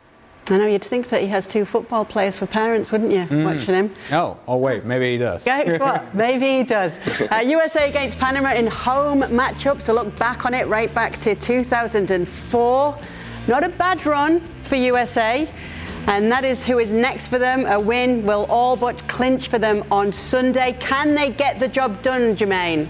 I know, you'd think that he has 2 football players for parents, wouldn't you, watching him? Oh, wait, maybe he does. Guess what? Maybe he does. USA against Panama in home matchup, to look back on it, right back to 2004. Not a bad run for USA. And that is who is next for them. A win will all but clinch for them on Sunday. Can they get the job done, Jermaine?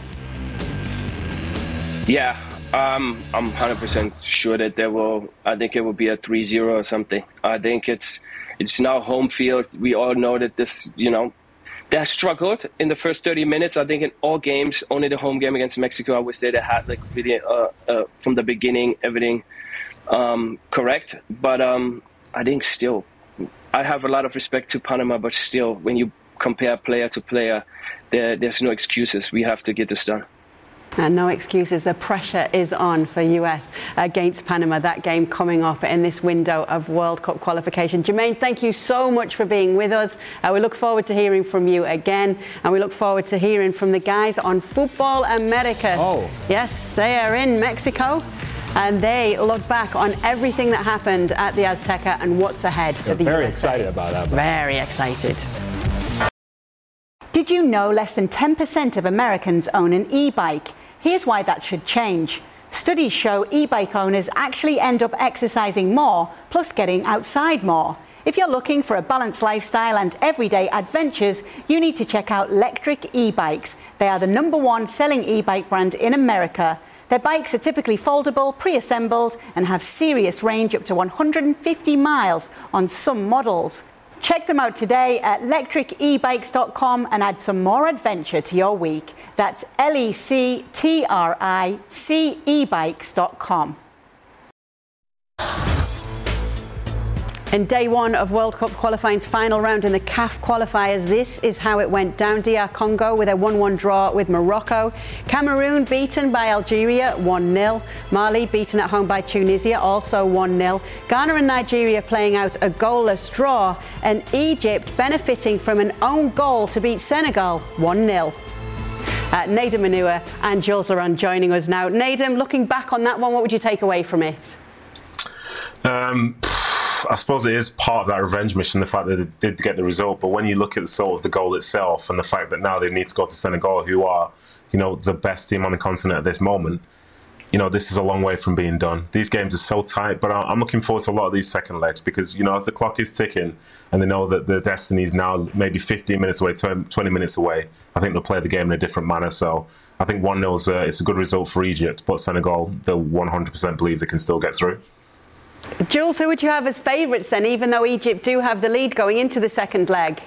Yeah, I'm 100% sure that they will. I think it will be a 3-0 or something. I think it's now home field. We all know that this, they struggled in the first 30 minutes. I think in all games, only the home game against Mexico, I would say they had really, from the beginning, everything correct. But I think still, I have a lot of respect to Panama, but still, when you compare player to player, there's no excuses. We have to get this done. And no excuses. The pressure is on for US against Panama. That game coming up in this window of World Cup qualification. Jermaine, thank you so much for being with us. We look forward to hearing from you again. And we look forward to hearing from the guys on Football Americas. Oh. Yes, they are in Mexico. And they look back on everything that happened at the Azteca and what's ahead for the USA. Very excited about that. Very excited. Did you know less than 10% of Americans own an e-bike? Here's why that should change. Studies show e-bike owners actually end up exercising more, plus getting outside more. If you're looking for a balanced lifestyle and everyday adventures, you need to check out Lectric e-bikes. They are the #1 selling e-bike brand in America. Their bikes are typically foldable, pre-assembled, and have serious range up to 150 miles on some models. Check them out today at lectricebikes.com and add some more adventure to your week. That's lectricebikes.com. In day 1 of World Cup qualifying's final round in the CAF qualifiers, this is how it went down. DR Congo with a 1-1 draw with Morocco. Cameroon beaten by Algeria 1-0. Mali beaten at home by Tunisia, also 1-0. Ghana and Nigeria playing out a goalless draw. And Egypt benefiting from an own goal to beat Senegal 1-0. Nedum Onuoha and Jules Laurent joining us now. Nedum, looking back on that one, what would you take away from it? I suppose it is part of that revenge mission, the fact that they did get the result. But when you look at sort of the goal itself and the fact that now they need to go to Senegal, who are, the best team on the continent at this moment, this is a long way from being done. These games are so tight, but I'm looking forward to a lot of these second legs because, as the clock is ticking and they know that the destiny is now maybe 15 minutes away, 20 minutes away, I think they'll play the game in a different manner. So I think 1-0 it's a good result for Egypt, but Senegal, they'll 100% believe they can still get through. Jules, who would you have as favourites then, even though Egypt do have the lead going into the second leg?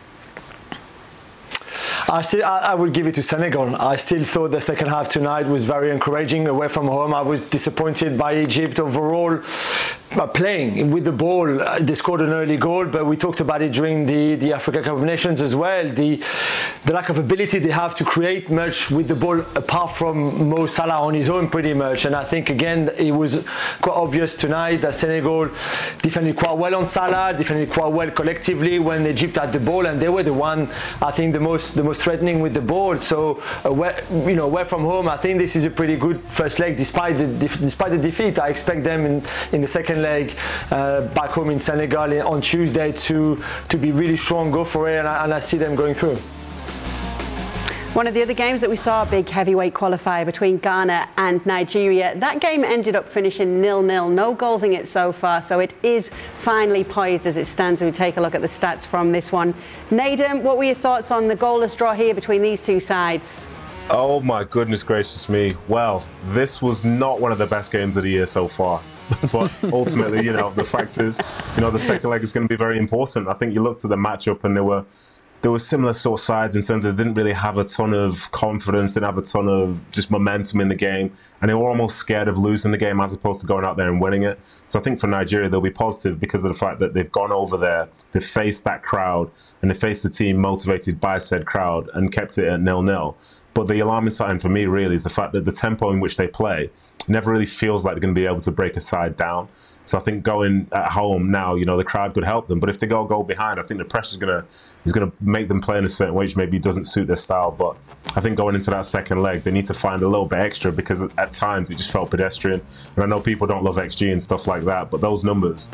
I would give it to Senegal. I still thought the second half tonight was very encouraging. Away from home, I was disappointed by Egypt overall. Playing with the ball, they scored an early goal, but we talked about it during the Africa Cup of Nations as well. The lack of ability they have to create much with the ball, apart from Mo Salah on his own, pretty much. And I think again it was quite obvious tonight that Senegal defended quite well on Salah, defended quite well collectively when Egypt had the ball, and they were the one, I think, the most threatening with the ball. So away from home, I think this is a pretty good first leg, despite the defeat. I expect them in the second leg back home in Senegal on Tuesday to be really strong, go for it, and I see them going through. One of the other games that we saw, a big heavyweight qualifier between Ghana and Nigeria. That game ended up finishing 0-0. No goals in it so far, so it is finally poised as it stands. We take a look at the stats from this one. Nedum, what were your thoughts on the goalless draw here between these two sides? Oh my goodness gracious me. Well, this was not one of the best games of the year so far. But ultimately, the fact is, the second leg is going to be very important. I think you looked at the matchup and there were similar sort of sides in terms of they didn't really have a ton of confidence, didn't have a ton of just momentum in the game, and they were almost scared of losing the game as opposed to going out there and winning it. So I think for Nigeria, they'll be positive because of the fact that they've gone over there, they've faced that crowd, and they faced the team motivated by said crowd and kept it at 0-0. But the alarming sign for me really is the fact that the tempo in which they play never really feels like they're going to be able to break a side down. So I think going at home now, the crowd could help them. But if they go behind, I think the pressure is going to make them play in a certain way, which maybe doesn't suit their style. But I think going into that second leg, they need to find a little bit extra because at times it just felt pedestrian. And I know people don't love XG and stuff like that, but those numbers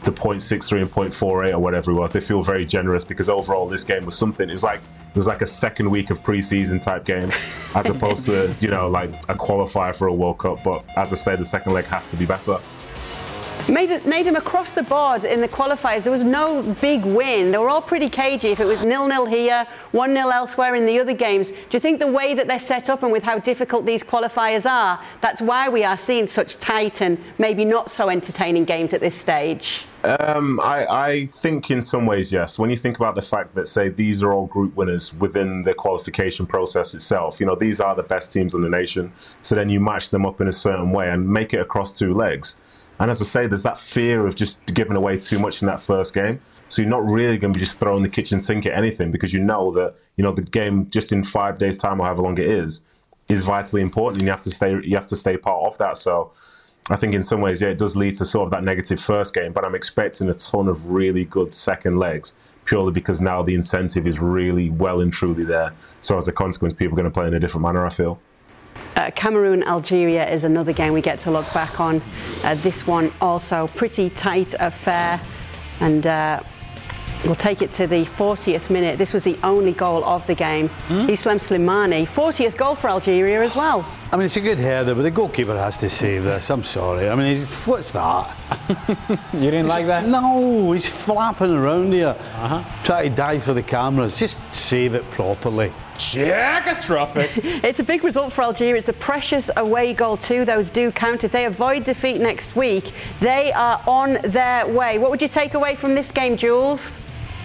the 0.63 and 0.48 or whatever it was. They feel very generous because overall this game was something. It was like a second week of pre-season type game, as opposed to like a qualifier for a World Cup. But as I say, the second leg has to be better. Needham, across the board in the qualifiers, there was no big win. They were all pretty cagey. If it was 0-0 here, 1-0 elsewhere in the other games, do you think the way that they're set up and with how difficult these qualifiers are, that's why we are seeing such tight and maybe not so entertaining games at this stage? I think in some ways, yes. When you think about the fact that, say, these are all group winners within the qualification process itself, these are the best teams in the nation. So then you match them up in a certain way and make it across 2 legs. And as I say, there's that fear of just giving away too much in that first game. So you're not really going to be just throwing the kitchen sink at anything, because that, the game just in 5 days' time or however long it is vitally important, and you have to stay part of that. So I think in some ways, it does lead to sort of that negative first game, but I'm expecting a ton of really good second legs, purely because now the incentive is really well and truly there. So as a consequence, people are going to play in a different manner, I feel. Cameroon-Algeria is another game we get to look back on. This one also pretty tight affair, and we'll take it to the 40th minute. This was the only goal of the game. Islam Slimani, 40th goal for Algeria as well. I mean, it's a good header, but the goalkeeper has to save this. I'm sorry. I mean, what's that? You didn't like that? No, he's flapping around here, trying to dive for the cameras. Just save it properly. Catastrophic. It's a big result for Algeria. It's a precious away goal too. Those do count. If they avoid defeat next week, they are on their way. What would you take away from this game, Jules?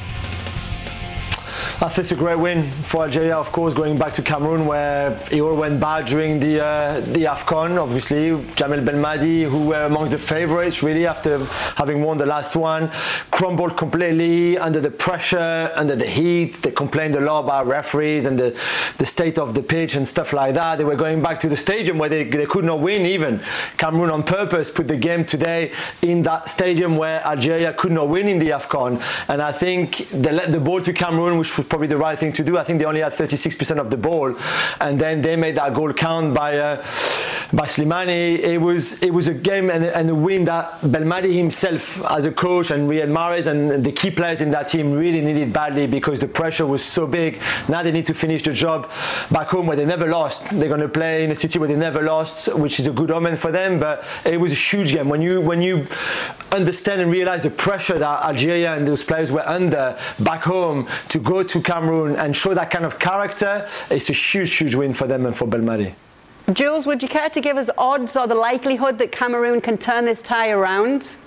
I think it's a great win for Algeria, of course, going back to Cameroon, where it all went bad during the AFCON. Obviously, Jamel Belmadi, who were among the favourites really after having won the last one, crumbled completely under the pressure, under the heat. They complained a lot about referees and the state of the pitch and stuff like that. They were going back to the stadium where they could not win even. Cameroon on purpose put the game today in that stadium where Algeria could not win in the AFCON. And I think they let the ball to Cameroon, which was probably the right thing to do. I think they only had 36% of the ball, and then they made that goal count by Slimani. It was a game and a win that Belmadi himself, as a coach, and Riyad Mahrez and the key players in that team really needed badly, because the pressure was so big. Now they need to finish the job back home where they never lost. They're going to play in a city where they never lost, which is a good omen for them. But it was a huge game. When you understand and realize the pressure that Algeria and those players were under back home, to go to Cameroon and show that kind of character, it's a huge win for them and for Belmadi. Jules, would you care to give us odds or the likelihood that Cameroon can turn this tie around?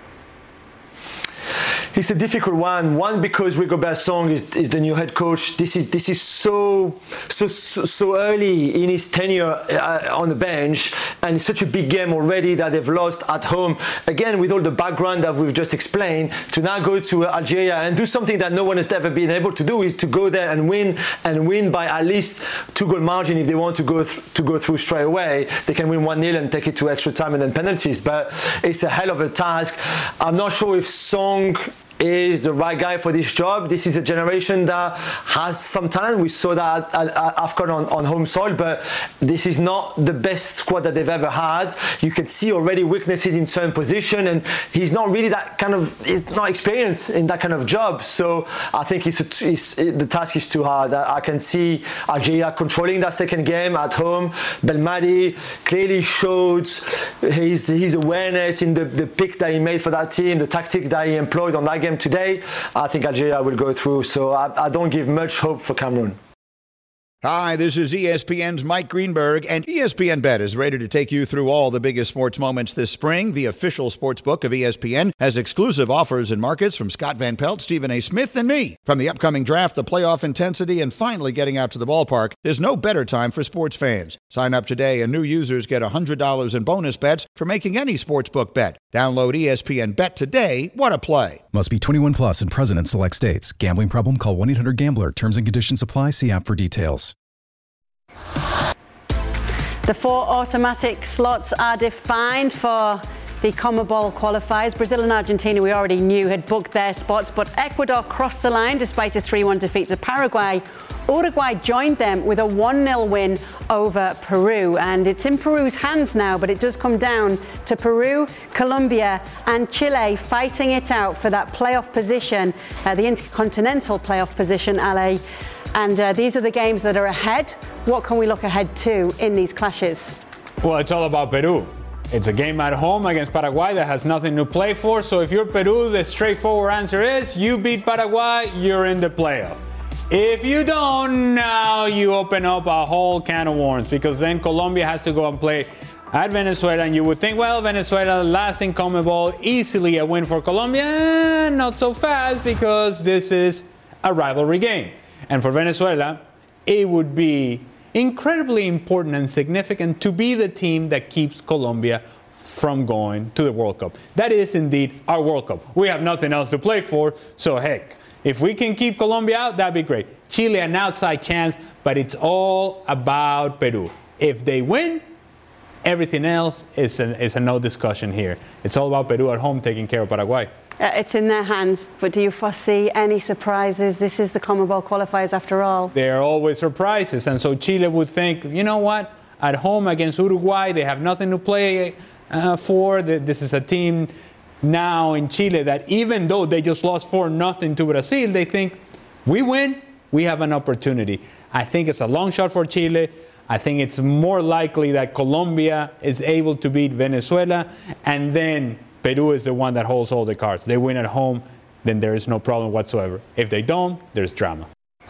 It's a difficult one. One, because Rigobert Song is the new head coach. This is so early in his tenure on the bench, and it's such a big game already that they've lost at home. Again, with all the background that we've just explained, to now go to Algeria and do something that no one has ever been able to do, is to go there and win by at least 2-goal margin. If they want to go through straight away, they can win 1-0 and take it to extra time and then penalties. But it's a hell of a task. I'm not sure if Song is the right guy for this job. This is a generation that has some talent. We saw that at AFCON on home soil, but this is not the best squad that they've ever had. You can see already weaknesses in certain position, and he's not really he's not experienced in that kind of job. So I think the task is too hard. I can see Algeria controlling that second game at home. Belmadi clearly showed his awareness in the picks that he made for that team, the tactics that he employed on that game today. I think Algeria will go through, so I don't give much hope for Cameroon. Hi, this is ESPN's Mike Greenberg, and ESPN Bet is ready to take you through all the biggest sports moments this spring. The official sports book of ESPN has exclusive offers and markets from Scott Van Pelt, Stephen A. Smith, and me. From the upcoming draft, the playoff intensity, and finally getting out to the ballpark, there's no better time for sports fans. Sign up today, and new users get $100 in bonus bets for making any sportsbook bet. Download ESPN Bet today. What a play. Must be 21 plus and present in select states. Gambling problem? Call 1-800-GAMBLER. Terms and conditions apply. See app for details. The 4 automatic slots are defined for the CONMEBOL qualifiers. Brazil and Argentina, we already knew, had booked their spots, but Ecuador crossed the line despite a 3-1 defeat to Paraguay. Uruguay joined them with a 1-0 win over Peru, and it's in Peru's hands now, but it does come down to Peru, Colombia and Chile fighting it out for that playoff position, the intercontinental playoff position, Ale. And these are the games that are ahead. What can we look ahead to in these clashes? Well, it's all about Peru. It's a game at home against Paraguay that has nothing to play for. So if you're Peru, the straightforward answer is you beat Paraguay, you're in the playoff. If you don't, now you open up a whole can of worms, because then Colombia has to go and play at Venezuela, and you would think, well, Venezuela last in CONMEBOL, easily a win for Colombia. Not so fast, because this is a rivalry game. And for Venezuela, it would be incredibly important and significant to be the team that keeps Colombia from going to the World Cup. That is indeed our World Cup. We have nothing else to play for, so heck, if we can keep Colombia out, that'd be great. Chile, an outside chance, but it's all about Peru. If they win, everything else is a no discussion here. It's all about Peru at home taking care of Paraguay. It's in their hands, but do you foresee any surprises? This is the CONMEBOL qualifiers after all. There are always surprises, and so Chile would think, you know what, at home against Uruguay, they have nothing to play for. This is a team now in Chile that even though they just lost 4-0 to Brazil, they think, we win, we have an opportunity. I think it's a long shot for Chile. I think it's more likely that Colombia is able to beat Venezuela, and then Peru is the one that holds all the cards. They win at home, then there is no problem whatsoever. If they don't, there's drama.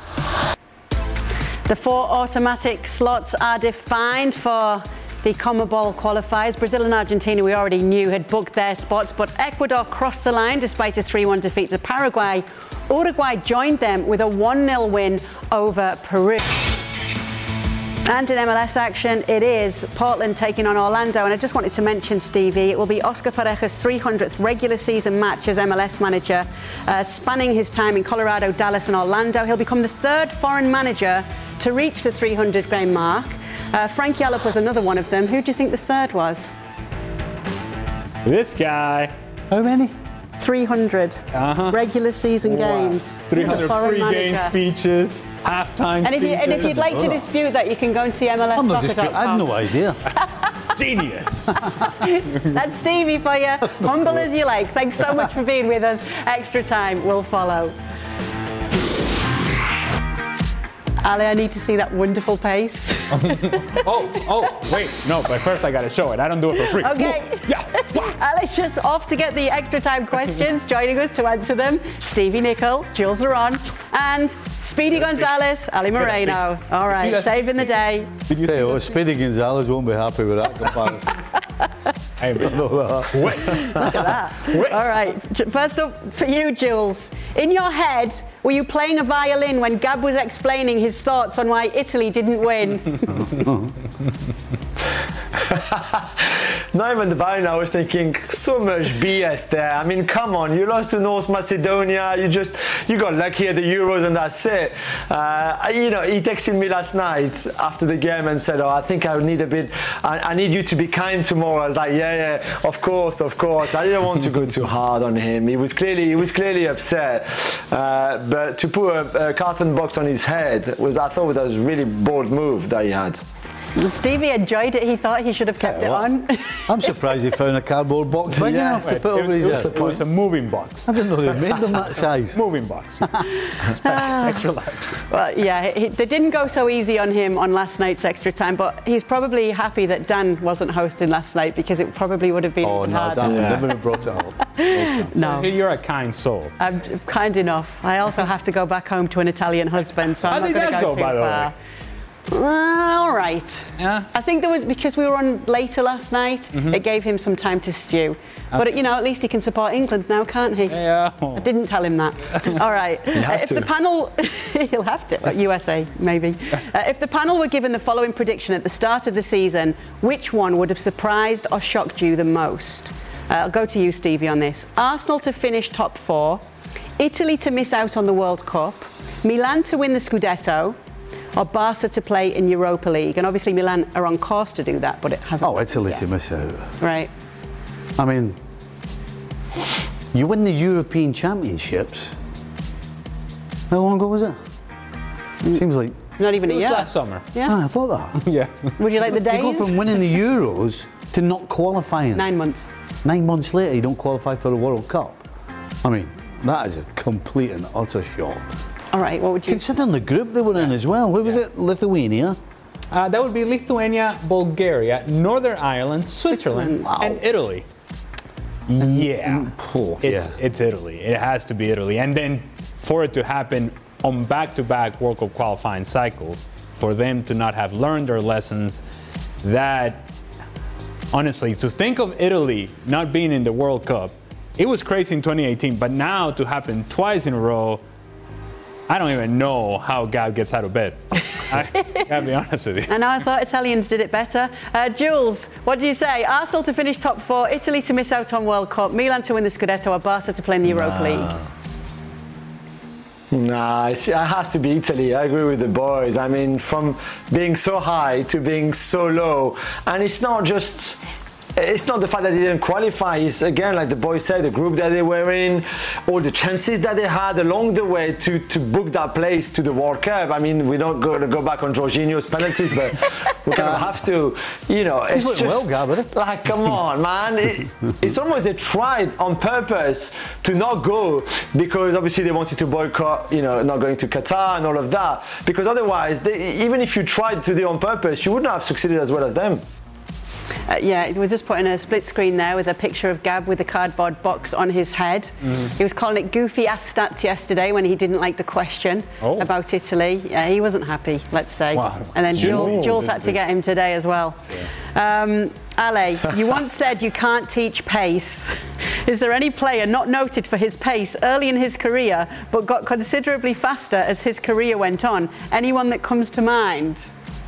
The 4 automatic slots are defined for the CONMEBOL qualifiers. Brazil and Argentina, we already knew, had booked their spots, but Ecuador crossed the line despite a 3-1 defeat to Paraguay. Uruguay joined them with a 1-0 win over Peru. And in MLS action, it is Portland taking on Orlando. And I just wanted to mention, Stevie, it will be Oscar Pareja's 300th regular season match as MLS manager, spanning his time in Colorado, Dallas and Orlando. He'll become the 3rd foreign manager to reach the 300-game mark. Frank Yallop was another one of them. Who do you think the 3rd was? This guy. How many? 300 regular season games. 300 pre-game speeches, halftime speeches. And if you'd like to dispute that, you can go and see MLSsoccer.com. I had no idea. Genius. That's Stevie for you. Humble as you like. Thanks so much for being with us. Extra time will follow. Ali, I need to see that wonderful pace. Wait, no, but first I gotta show it. I don't do it for free. Okay. Ali's just off to get the extra time questions. Joining us to answer them, Stevie Nicol, Jules Laurent, and Speedy Gonzalez, Ali Moreno. All right, saving the day. Speedy Gonzalez won't be happy with that comparison. Look at that. All right, first up for you, Jules. In your head, were you playing a violin when Gab was explaining his thoughts on why Italy didn't win? Not even the violin, I was thinking so much BS there. I mean, come on, you lost to North Macedonia, you got lucky at the Euros and that's it. He texted me last night after the game and said, I think I need I need you to be kind tomorrow. I was like, yeah, of course. I didn't want to go too hard on him. He was clearly upset. But to put a carton box on his head I thought that was a really bold move that he had. Stevie enjoyed it. He thought he should have kept it on. I'm surprised he found a cardboard box big enough to put over his head. It was a moving box. I didn't know they made them that size. Moving box. Extra large. Well, yeah, they didn't go so easy on him on last night's extra time, but he's probably happy that Dan wasn't hosting last night, because it probably would have been hard. Dan would never have brought it up. No. So you're a kind soul. I'm kind enough. I also have to go back home to an Italian husband, so I'm not going to go too far. All right. Yeah. I think because we were on later last night, it gave him some time to stew. But at least he can support England now, can't he? Yeah. I didn't tell him that. All right. If the panel, he'll have to. USA, maybe. If the panel were given the following prediction at the start of the season, which one would have surprised or shocked you the most? I'll go to you, Stevie, on this. Arsenal to finish top 4, Italy to miss out on the World Cup, Milan to win the Scudetto, or Barca to play in Europa League. And obviously Milan are on course to do that, but it hasn't. Italy to miss out. Right. I mean, you win the European Championships. How long ago was it? Seems like... Not even a year. Last summer. Yeah. Ah, I thought that. Yes. Would you like the days? You go from winning the Euros to not qualifying. 9 months. 9 months later, you don't qualify for the World Cup. I mean, that is a complete and utter shock. All right, what would you... Considering the group they were in as well. Where was it? Lithuania? That would be Lithuania, Bulgaria, Northern Ireland, Switzerland, and Italy. Yeah. It's Italy. It has to be Italy. And then for it to happen on back-to-back World Cup qualifying cycles, for them to not have learned their lessons, that, honestly, to think of Italy not being in the World Cup, it was crazy in 2018, but now to happen twice in a row, I don't even know how Gab gets out of bed. I gotta be honest with you. And I thought Italians did it better. Jules, what do you say? Arsenal to finish top 4, Italy to miss out on World Cup, Milan to win the Scudetto, or Barca to play in the Europa League? Nah, it has to be Italy. I agree with the boys. I mean, from being so high to being so low. And it's not the fact that they didn't qualify. It's, again, like the boys said, the group that they were in, all the chances that they had along the way to book that place to the World Cup. I mean, we're not going to go back on Jorginho's penalties, but we kind of have to, you know, it's just well, Gabby. like, come on, man. It's almost they tried on purpose to not go because obviously they wanted to boycott, you know, not going to Qatar and all of that. Because otherwise, even if you tried to do it on purpose, you wouldn't have succeeded as well as them. Yeah, we're just putting a split screen there with a picture of Gab with a cardboard box on his head. He was calling it goofy ass stats yesterday when he didn't like the question about Italy. Yeah, he wasn't happy, let's say. Wow. And then Jules had to get him today as well. Yeah. Ale, you once said you can't teach pace. Is there any player not noted for his pace early in his career but got considerably faster as his career went on? Anyone that comes to mind?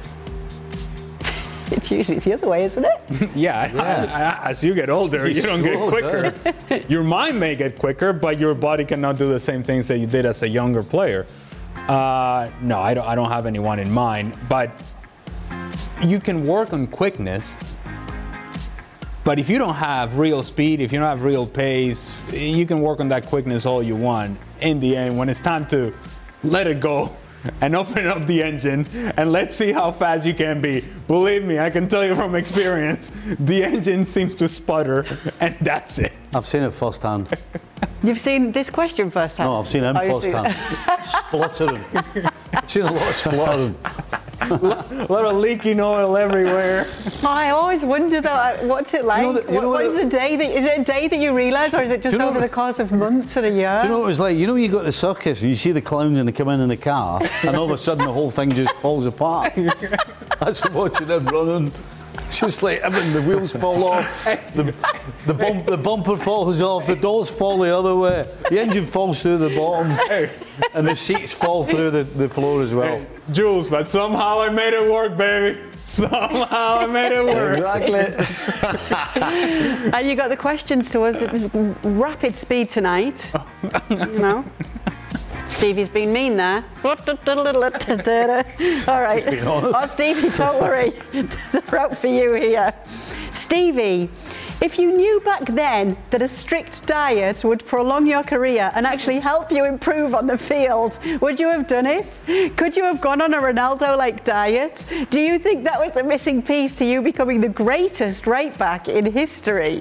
It's usually the other way, isn't it? Yeah. As you get older, you don't get quicker. Your mind may get quicker, but your body cannot do the same things that you did as a younger player. No, I don't have anyone in mind. But you can work on quickness. But if you don't have real speed, if you don't have real pace, you can work on that quickness all you want. In the end, when it's time to let it go and open up the engine and let's see how fast you can be. Believe me, I can tell you from experience, the engine seems to sputter and that's it. I've seen it firsthand. You've seen this question firsthand? No, I've seen him firsthand. Spluttering. I've seen a lot of spluttering. A lot of leaking oil everywhere. I always wonder though, what's it like? What is the day that, is it a day that you realise, or is it just over the course of months or a year? Do you know what it was like? You know, you go to the circus and you see the clowns and they come in the car, and all of a sudden the whole thing just falls apart. That's watching them running. It's just like everything, the wheels fall off, the bumper falls off, the doors fall the other way, the engine falls through the bottom, and the seats fall through the floor as well. Hey, Jules, but somehow I made it work, baby. Somehow I made it work. Exactly. And you got the questions to us at rapid speed tonight. You know. Stevie's been mean there. All right. Oh, Stevie, don't worry. They're out for you here. Stevie, if you knew back then that a strict diet would prolong your career and actually help you improve on the field, would you have done it? Could you have gone on a Ronaldo-like diet? Do you think that was the missing piece to you becoming the greatest right back in history?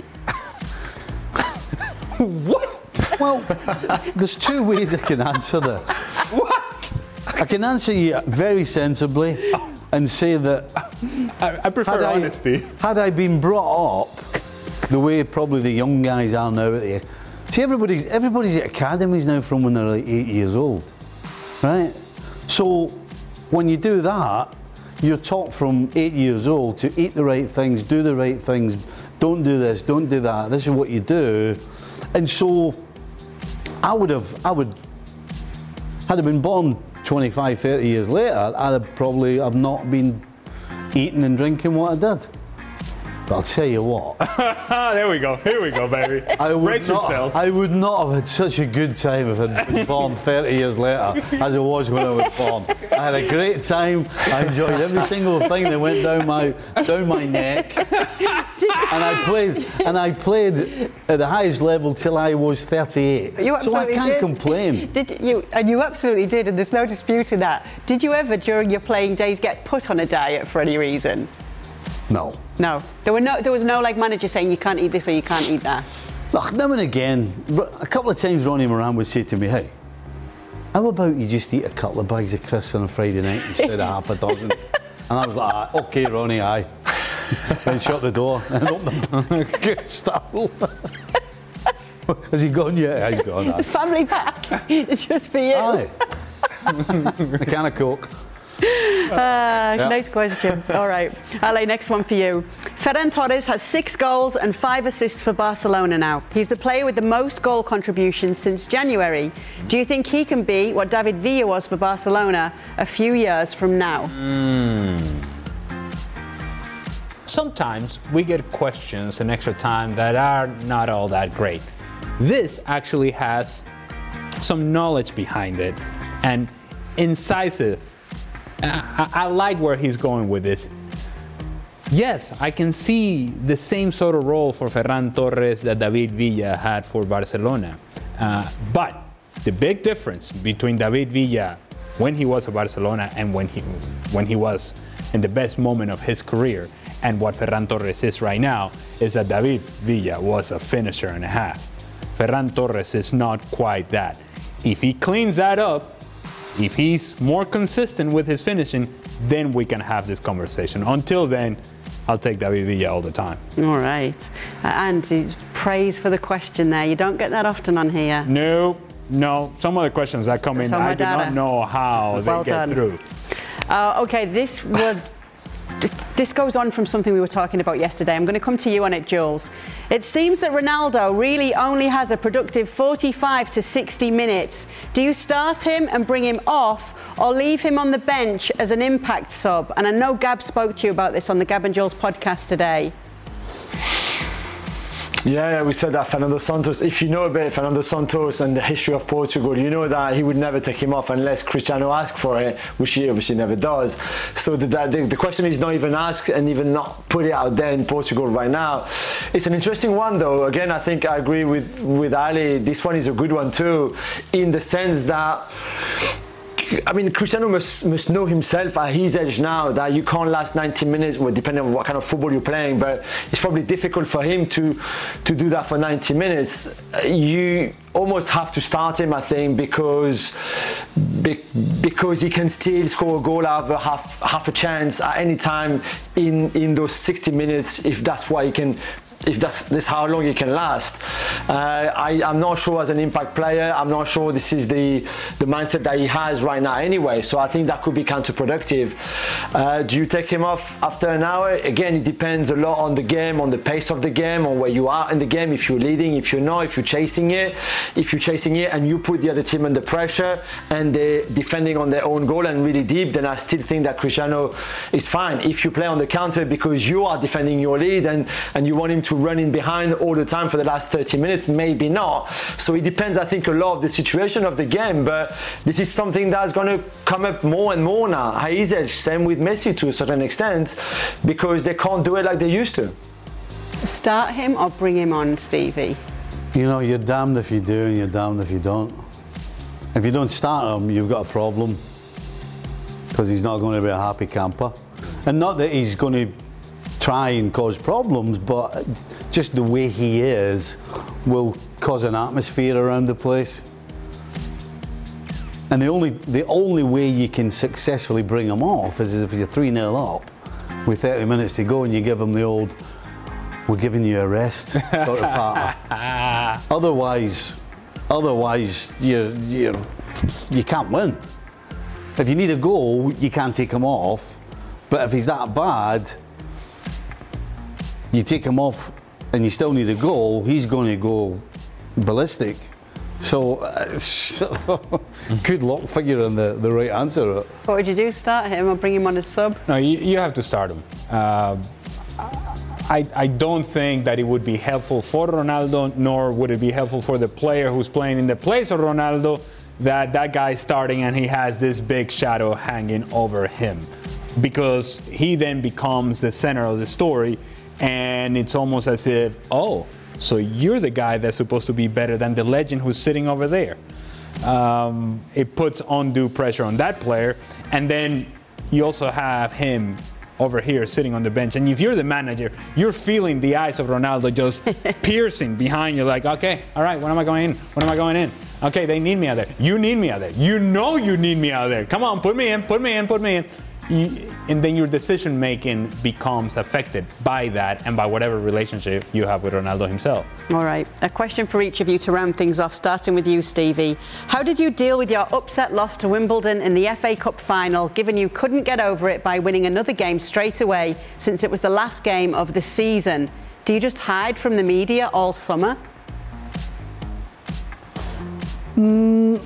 What? Well, there's two ways I can answer this. What? I can answer you very sensibly and say that I prefer honesty. Had I been brought up the way probably the young guys are now, see, everybody's at academies now from when they're like 8 years old, right? So when you do that, you're taught from 8 years old to eat the right things, do the right things, don't do this, don't do that. This is what you do. And so I would, had I been born 25, 30 years later, I'd have probably not been eating and drinking what I did. But I'll tell you what. There we go. Here we go, baby. Brace yourself. I would not have had such a good time if I'd been born 30 years later as it was when I was born. I had a great time. I enjoyed every single thing that went down my neck. And I played at the highest level till I was 38. You absolutely so I can't did. complain. Did you? And you absolutely did, and there's no disputing that. Did you ever, during your playing days, get put on a diet for any reason? No. No. There was no like manager saying you can't eat this or you can't eat that. Look, now and again, a couple of times Ronnie Moran would say to me, "Hey, how about you just eat a couple of bags of crisps on a Friday night instead of half a dozen?" And I was like, "Okay, Ronnie, aye." Then shut the door and open the good stuff. Has he gone yet? Yeah, he's gone. Aye. Family pack. It's just for you. Aye. A can of Coke. Nice question. All right. Ale, next one for you. Ferran Torres has 6 goals and 5 assists for Barcelona now. He's the player with the most goal contributions since January. Do you think he can be what David Villa was for Barcelona a few years from now? Sometimes we get questions in extra time that are not all that great. This actually has some knowledge behind it and incisive. I like where he's going with this. Yes, I can see the same sort of role for Ferran Torres that David Villa had for Barcelona. But the big difference between David Villa when he was at Barcelona and when he was in the best moment of his career and what Ferran Torres is right now is that David Villa was a finisher and a half. Ferran Torres is not quite that. If he cleans that up, if he's more consistent with his finishing, then we can have this conversation. Until then, I'll take David Villa all the time. All right. And praise for the question there. You don't get that often on here. No. Some of the questions that come in, I do not know how they get through. Okay, this goes on from something we were talking about yesterday. I'm going to come to you on it, Jules. It seems that Ronaldo really only has a productive 45 to 60 minutes. Do you start him and bring him off or leave him on the bench as an impact sub? And I know Gab spoke to you about this on the Gab and Jules podcast today. Yeah, we said that Fernando Santos, if you know about Fernando Santos and the history of Portugal, you know that he would never take him off unless Cristiano asked for it, which he obviously never does. So the question is not even asked and even not put it out there in Portugal right now. It's an interesting one though. Again, I think I agree with Ali. This one is a good one too, in the sense that Cristiano must know himself at his age now that you can't last 90 minutes, well, depending on what kind of football you're playing, but it's probably difficult for him to do that for 90 minutes. You almost have to start him, I think, because he can still score a goal out of half a chance at any time in those 60 minutes, if that's what he can. If that's how long he can last. I'm not sure as an impact player, I'm not sure this is the mindset that he has right now anyway, so I think that could be counterproductive. Do you take him off after an hour? Again, it depends a lot on the game, on the pace of the game, on where you are in the game, if you're leading, if you're not, if you're chasing it. If you're chasing it and you put the other team under pressure and they're defending on their own goal and really deep, then I still think that Cristiano is fine. If you play on the counter because you are defending your lead and you want him to run in behind all the time for the last 30 minutes, maybe not. So it depends, I think, a lot of the situation of the game, but this is something that's going to come up more and more now at his age. Same with Messi to a certain extent, because they can't do it like they used to. Start him or bring him on, Stevie? You're damned if you do and you're damned if you don't. If you don't start him, you've got a problem, because he's not going to be a happy camper. And not that he's going to try and cause problems, but just the way he is will cause an atmosphere around the place. And the only way you can successfully bring him off is if you're 3-0 up with 30 minutes to go and you give him the old, we're giving you a rest sort of patter. Otherwise you can't win. If you need a goal, you can't take him off. But if he's that bad, you take him off and you still need a goal, he's going to go ballistic. So, good luck figuring the right answer. What would you do, start him or bring him on as sub? No, you have to start him. I don't think that it would be helpful for Ronaldo, nor would it be helpful for the player who's playing in the place of Ronaldo, that guy's starting and he has this big shadow hanging over him, because he then becomes the center of the story, and it's almost as if, oh, so you're the guy that's supposed to be better than the legend who's sitting over there. It puts undue pressure on that player, and then you also have him over here sitting on the bench, and if you're the manager, you're feeling the eyes of Ronaldo just piercing behind you, like, okay, all right, when am I going in? When am I going in? Okay, they need me out there. You need me out there. You know you need me out there. Come on, put me in, put me in, put me in. And then your decision making becomes affected by that and by whatever relationship you have with Ronaldo himself. All right, a question for each of you to round things off, starting with you, Stevie. How did you deal with your upset loss to Wimbledon in the FA Cup final, given you couldn't get over it by winning another game straight away since it was the last game of the season? Do you just hide from the media all summer? No,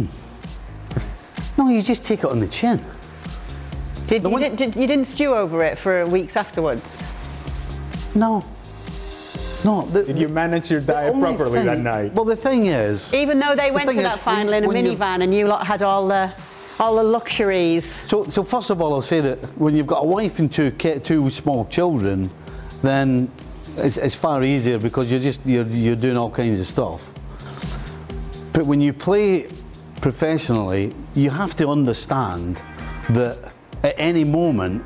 you just take it on the chin. You didn't stew over it for weeks afterwards? No. Did you manage your diet properly that night? Well, the thing is... Even though they went to that final in a minivan and you lot had all the luxuries. So first of all, I'll say that when you've got a wife and two small children, then it's far easier because you're doing all kinds of stuff. But when you play professionally, you have to understand that at any moment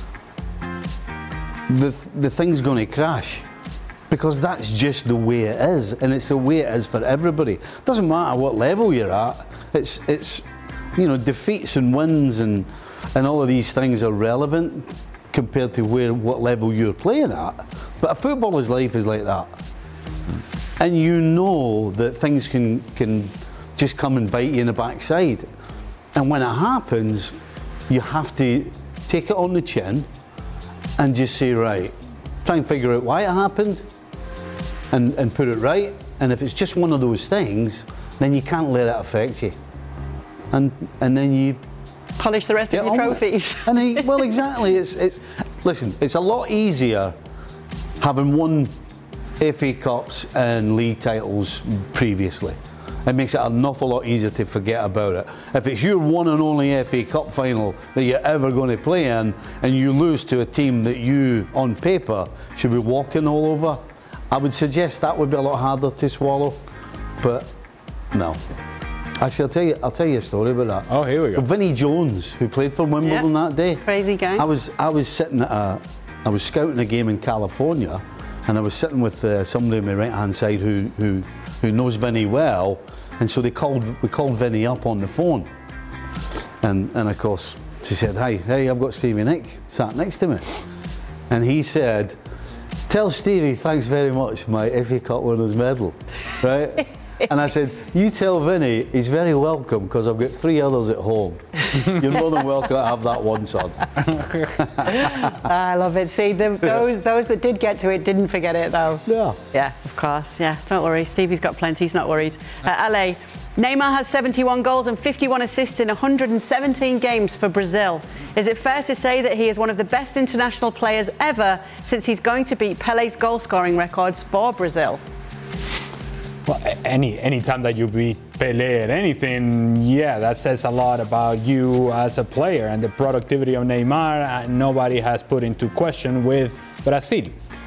the thing's going to crash, because that's just the way it is, and it's the way it is for everybody. Doesn't matter what level you're at. It's defeats and wins and all of these things are relevant compared to what level you're playing at. But a footballer's life is like that, and you know that things can just come and bite you in the backside, and when it happens, you have to take it on the chin and just say, right, try and figure out why it happened and put it right. And if it's just one of those things, then you can't let it affect you. And then you polish the rest of your trophies. Well, exactly. Listen, it's a lot easier having won FA Cups and league titles previously. It makes it an awful lot easier to forget about it. If it's your one and only FA Cup final that you're ever going to play in, and you lose to a team that you, on paper, should be walking all over, I would suggest that would be a lot harder to swallow. But no. Actually, I'll tell you a story about that. Oh, here we go. Vinnie Jones, who played for Wimbledon that day. Crazy guy. I was sitting I was scouting a game in California, and I was sitting with somebody on my right hand side who knows Vinnie well. And so we called Vinnie up on the phone, and of course she said, hey, I've got Stevie Nick sat next to me, and he said, tell Stevie thanks very much, my FA Cup winners medal, right? And I said, you tell Vinnie he's very welcome, because I've got 3 others at home. You're more than welcome to have that one, son. I love it. See, those that did get to it didn't forget it, though. Yeah. Yeah, of course. Yeah, don't worry. Stevie's got plenty. He's not worried. LA, Neymar has 71 goals and 51 assists in 117 games for Brazil. Is it fair to say that he is one of the best international players ever, since he's going to beat Pele's goal-scoring records for Brazil? Well, any time that you beat Pelé at anything, yeah, that says a lot about you as a player, and the productivity of Neymar, nobody has put into question with Brazil.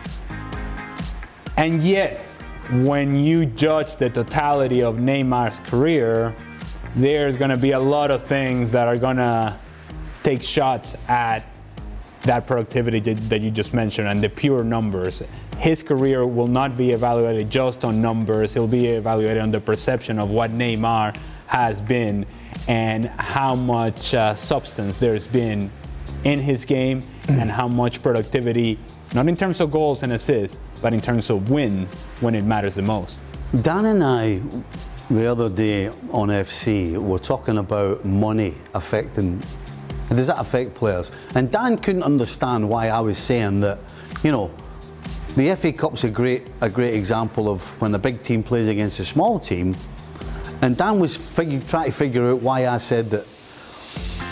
And yet, when you judge the totality of Neymar's career, there's going to be a lot of things that are going to take shots at that productivity that you just mentioned and the pure numbers. His career will not be evaluated just on numbers. He'll be evaluated on the perception of what Neymar has been and how much substance there's been in his game and how much productivity, not in terms of goals and assists, but in terms of wins when it matters the most. Dan and I, the other day on FC, were talking about money affecting, does that affect players? And Dan couldn't understand why I was saying that, the FA Cup's a great example of when a big team plays against a small team, and Dan was trying to figure out why I said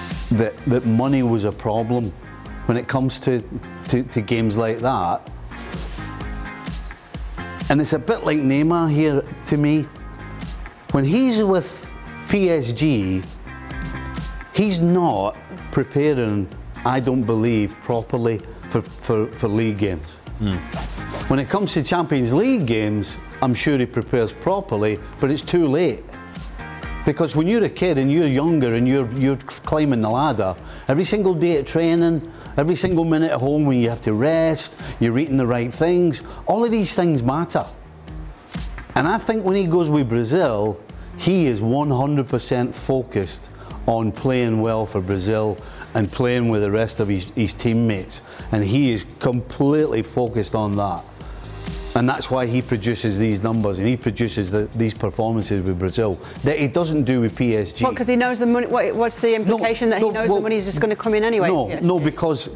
that money was a problem when it comes to games like that. And it's a bit like Neymar here to me. When he's with PSG, he's not preparing, I don't believe, properly for league games. When it comes to Champions League games, I'm sure he prepares properly, but it's too late. Because when you're a kid and you're younger and you're climbing the ladder, every single day at training, every single minute at home when you have to rest, you're eating the right things, all of these things matter. And I think when he goes with Brazil, he is 100% focused on playing well for Brazil and playing with the rest of his teammates. And he is completely focused on that. And that's why he produces these numbers and he produces these performances with Brazil that he doesn't do with PSG. What, because he knows the money? What's the implication that he knows the money is just going to come in anyway? No, because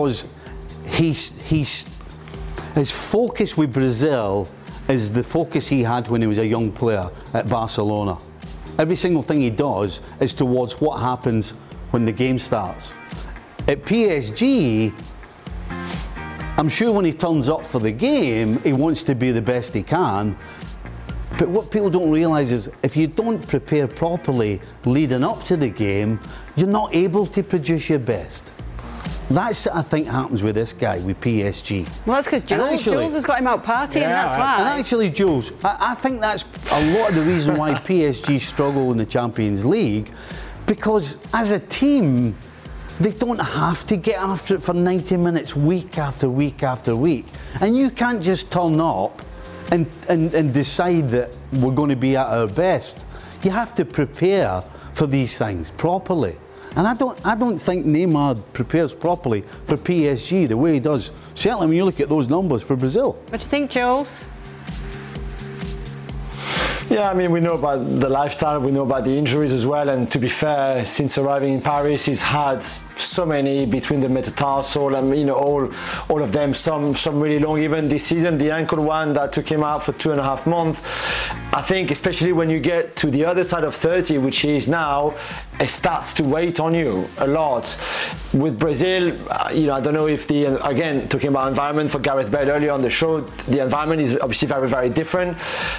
his focus with Brazil is the focus he had when he was a young player at Barcelona. Every single thing he does is towards what happens when the game starts. At PSG, I'm sure when he turns up for the game, he wants to be the best he can. But what people don't realise is if you don't prepare properly leading up to the game, you're not able to produce your best. That's, I think, happens with this guy, with PSG. Well, that's because Jules has got him out partying, that's why. And actually, Jules, I think that's a lot of the reason why PSG struggle in the Champions League, because as a team, they don't have to get after it for 90 minutes week after week after week. And you can't just turn up and decide that we're going to be at our best. You have to prepare for these things properly. And I don't think Neymar prepares properly for PSG the way he does. Certainly when you look at those numbers for Brazil. What do you think, Jules? Yeah, I mean, we know about the lifestyle, we know about the injuries as well, and to be fair, since arriving in Paris, he's had so many between the metatarsal and, you know, all of them, some really long, even this season, the ankle one that took him out for 2.5 months. I think especially when you get to the other side of 30, which he is now, it starts to weigh on you a lot. With Brazil, you know, I don't know if again, talking about environment for Gareth Bale earlier on the show, the environment is obviously very, very different.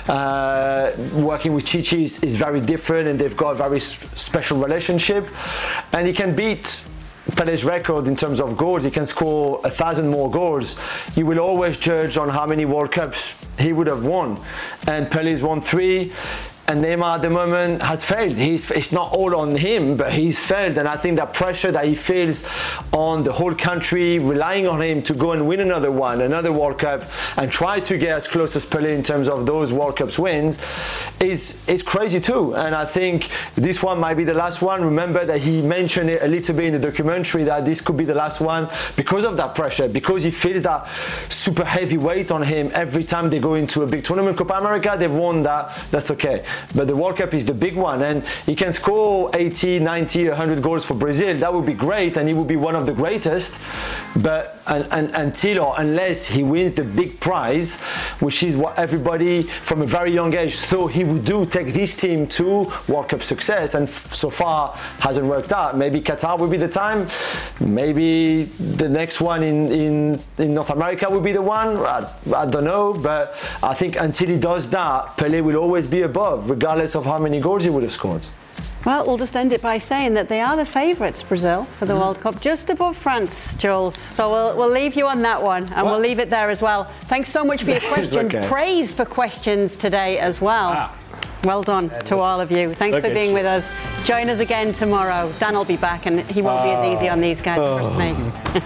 Working with Chichi is very different, and they've got a very special relationship. And he can beat Pele's record in terms of goals. He can score 1,000 more goals. You will always judge on how many World Cups he would have won. And Pele's won 3. And Neymar at the moment has failed. It's not all on him, but he's failed. And I think that pressure that he feels on the whole country, relying on him to go and win another World Cup, and try to get as close as Pelé in terms of those World Cups wins, is crazy too. And I think this one might be the last one. Remember that he mentioned it a little bit in the documentary that this could be the last one because of that pressure, because he feels that super heavy weight on him every time they go into a big tournament. Copa America, they've won that, that's okay. But the World Cup is the big one, and he can score 80, 90, 100 goals for Brazil. That would be great, and he would be one of the greatest. But until or unless he wins the big prize, which is what everybody from a very young age thought he would do, take this team to World Cup success, and so far hasn't worked out. Maybe Qatar will be the time. Maybe the next one in North America will be the one. I don't know, but I think until he does that, Pelé will always be above, regardless of how many goals he would have scored. Well, we'll just end it by saying that they are the favourites, Brazil, for the World Cup, just above France, Jules. So we'll leave you on that one, and we'll leave it there as well. Thanks so much for your questions. Okay. Praise for questions today as well. Wow. Well done to all of you. Thanks for being with us. Join us again tomorrow. Dan will be back, and he won't be as easy on these guys, trust me.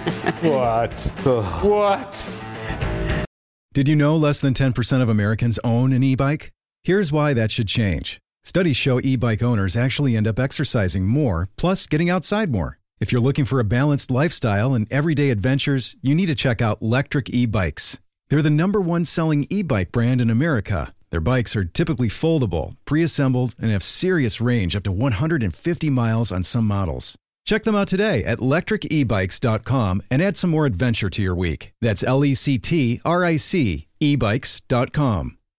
What? Did you know less than 10% of Americans own an e-bike? Here's why that should change. Studies show e-bike owners actually end up exercising more, plus getting outside more. If you're looking for a balanced lifestyle and everyday adventures, you need to check out Lectric e-bikes. They're the #1 selling e-bike brand in America. Their bikes are typically foldable, pre-assembled, and have serious range up to 150 miles on some models. Check them out today at lectricebikes.com and add some more adventure to your week. That's LECTRIC ebikes.com.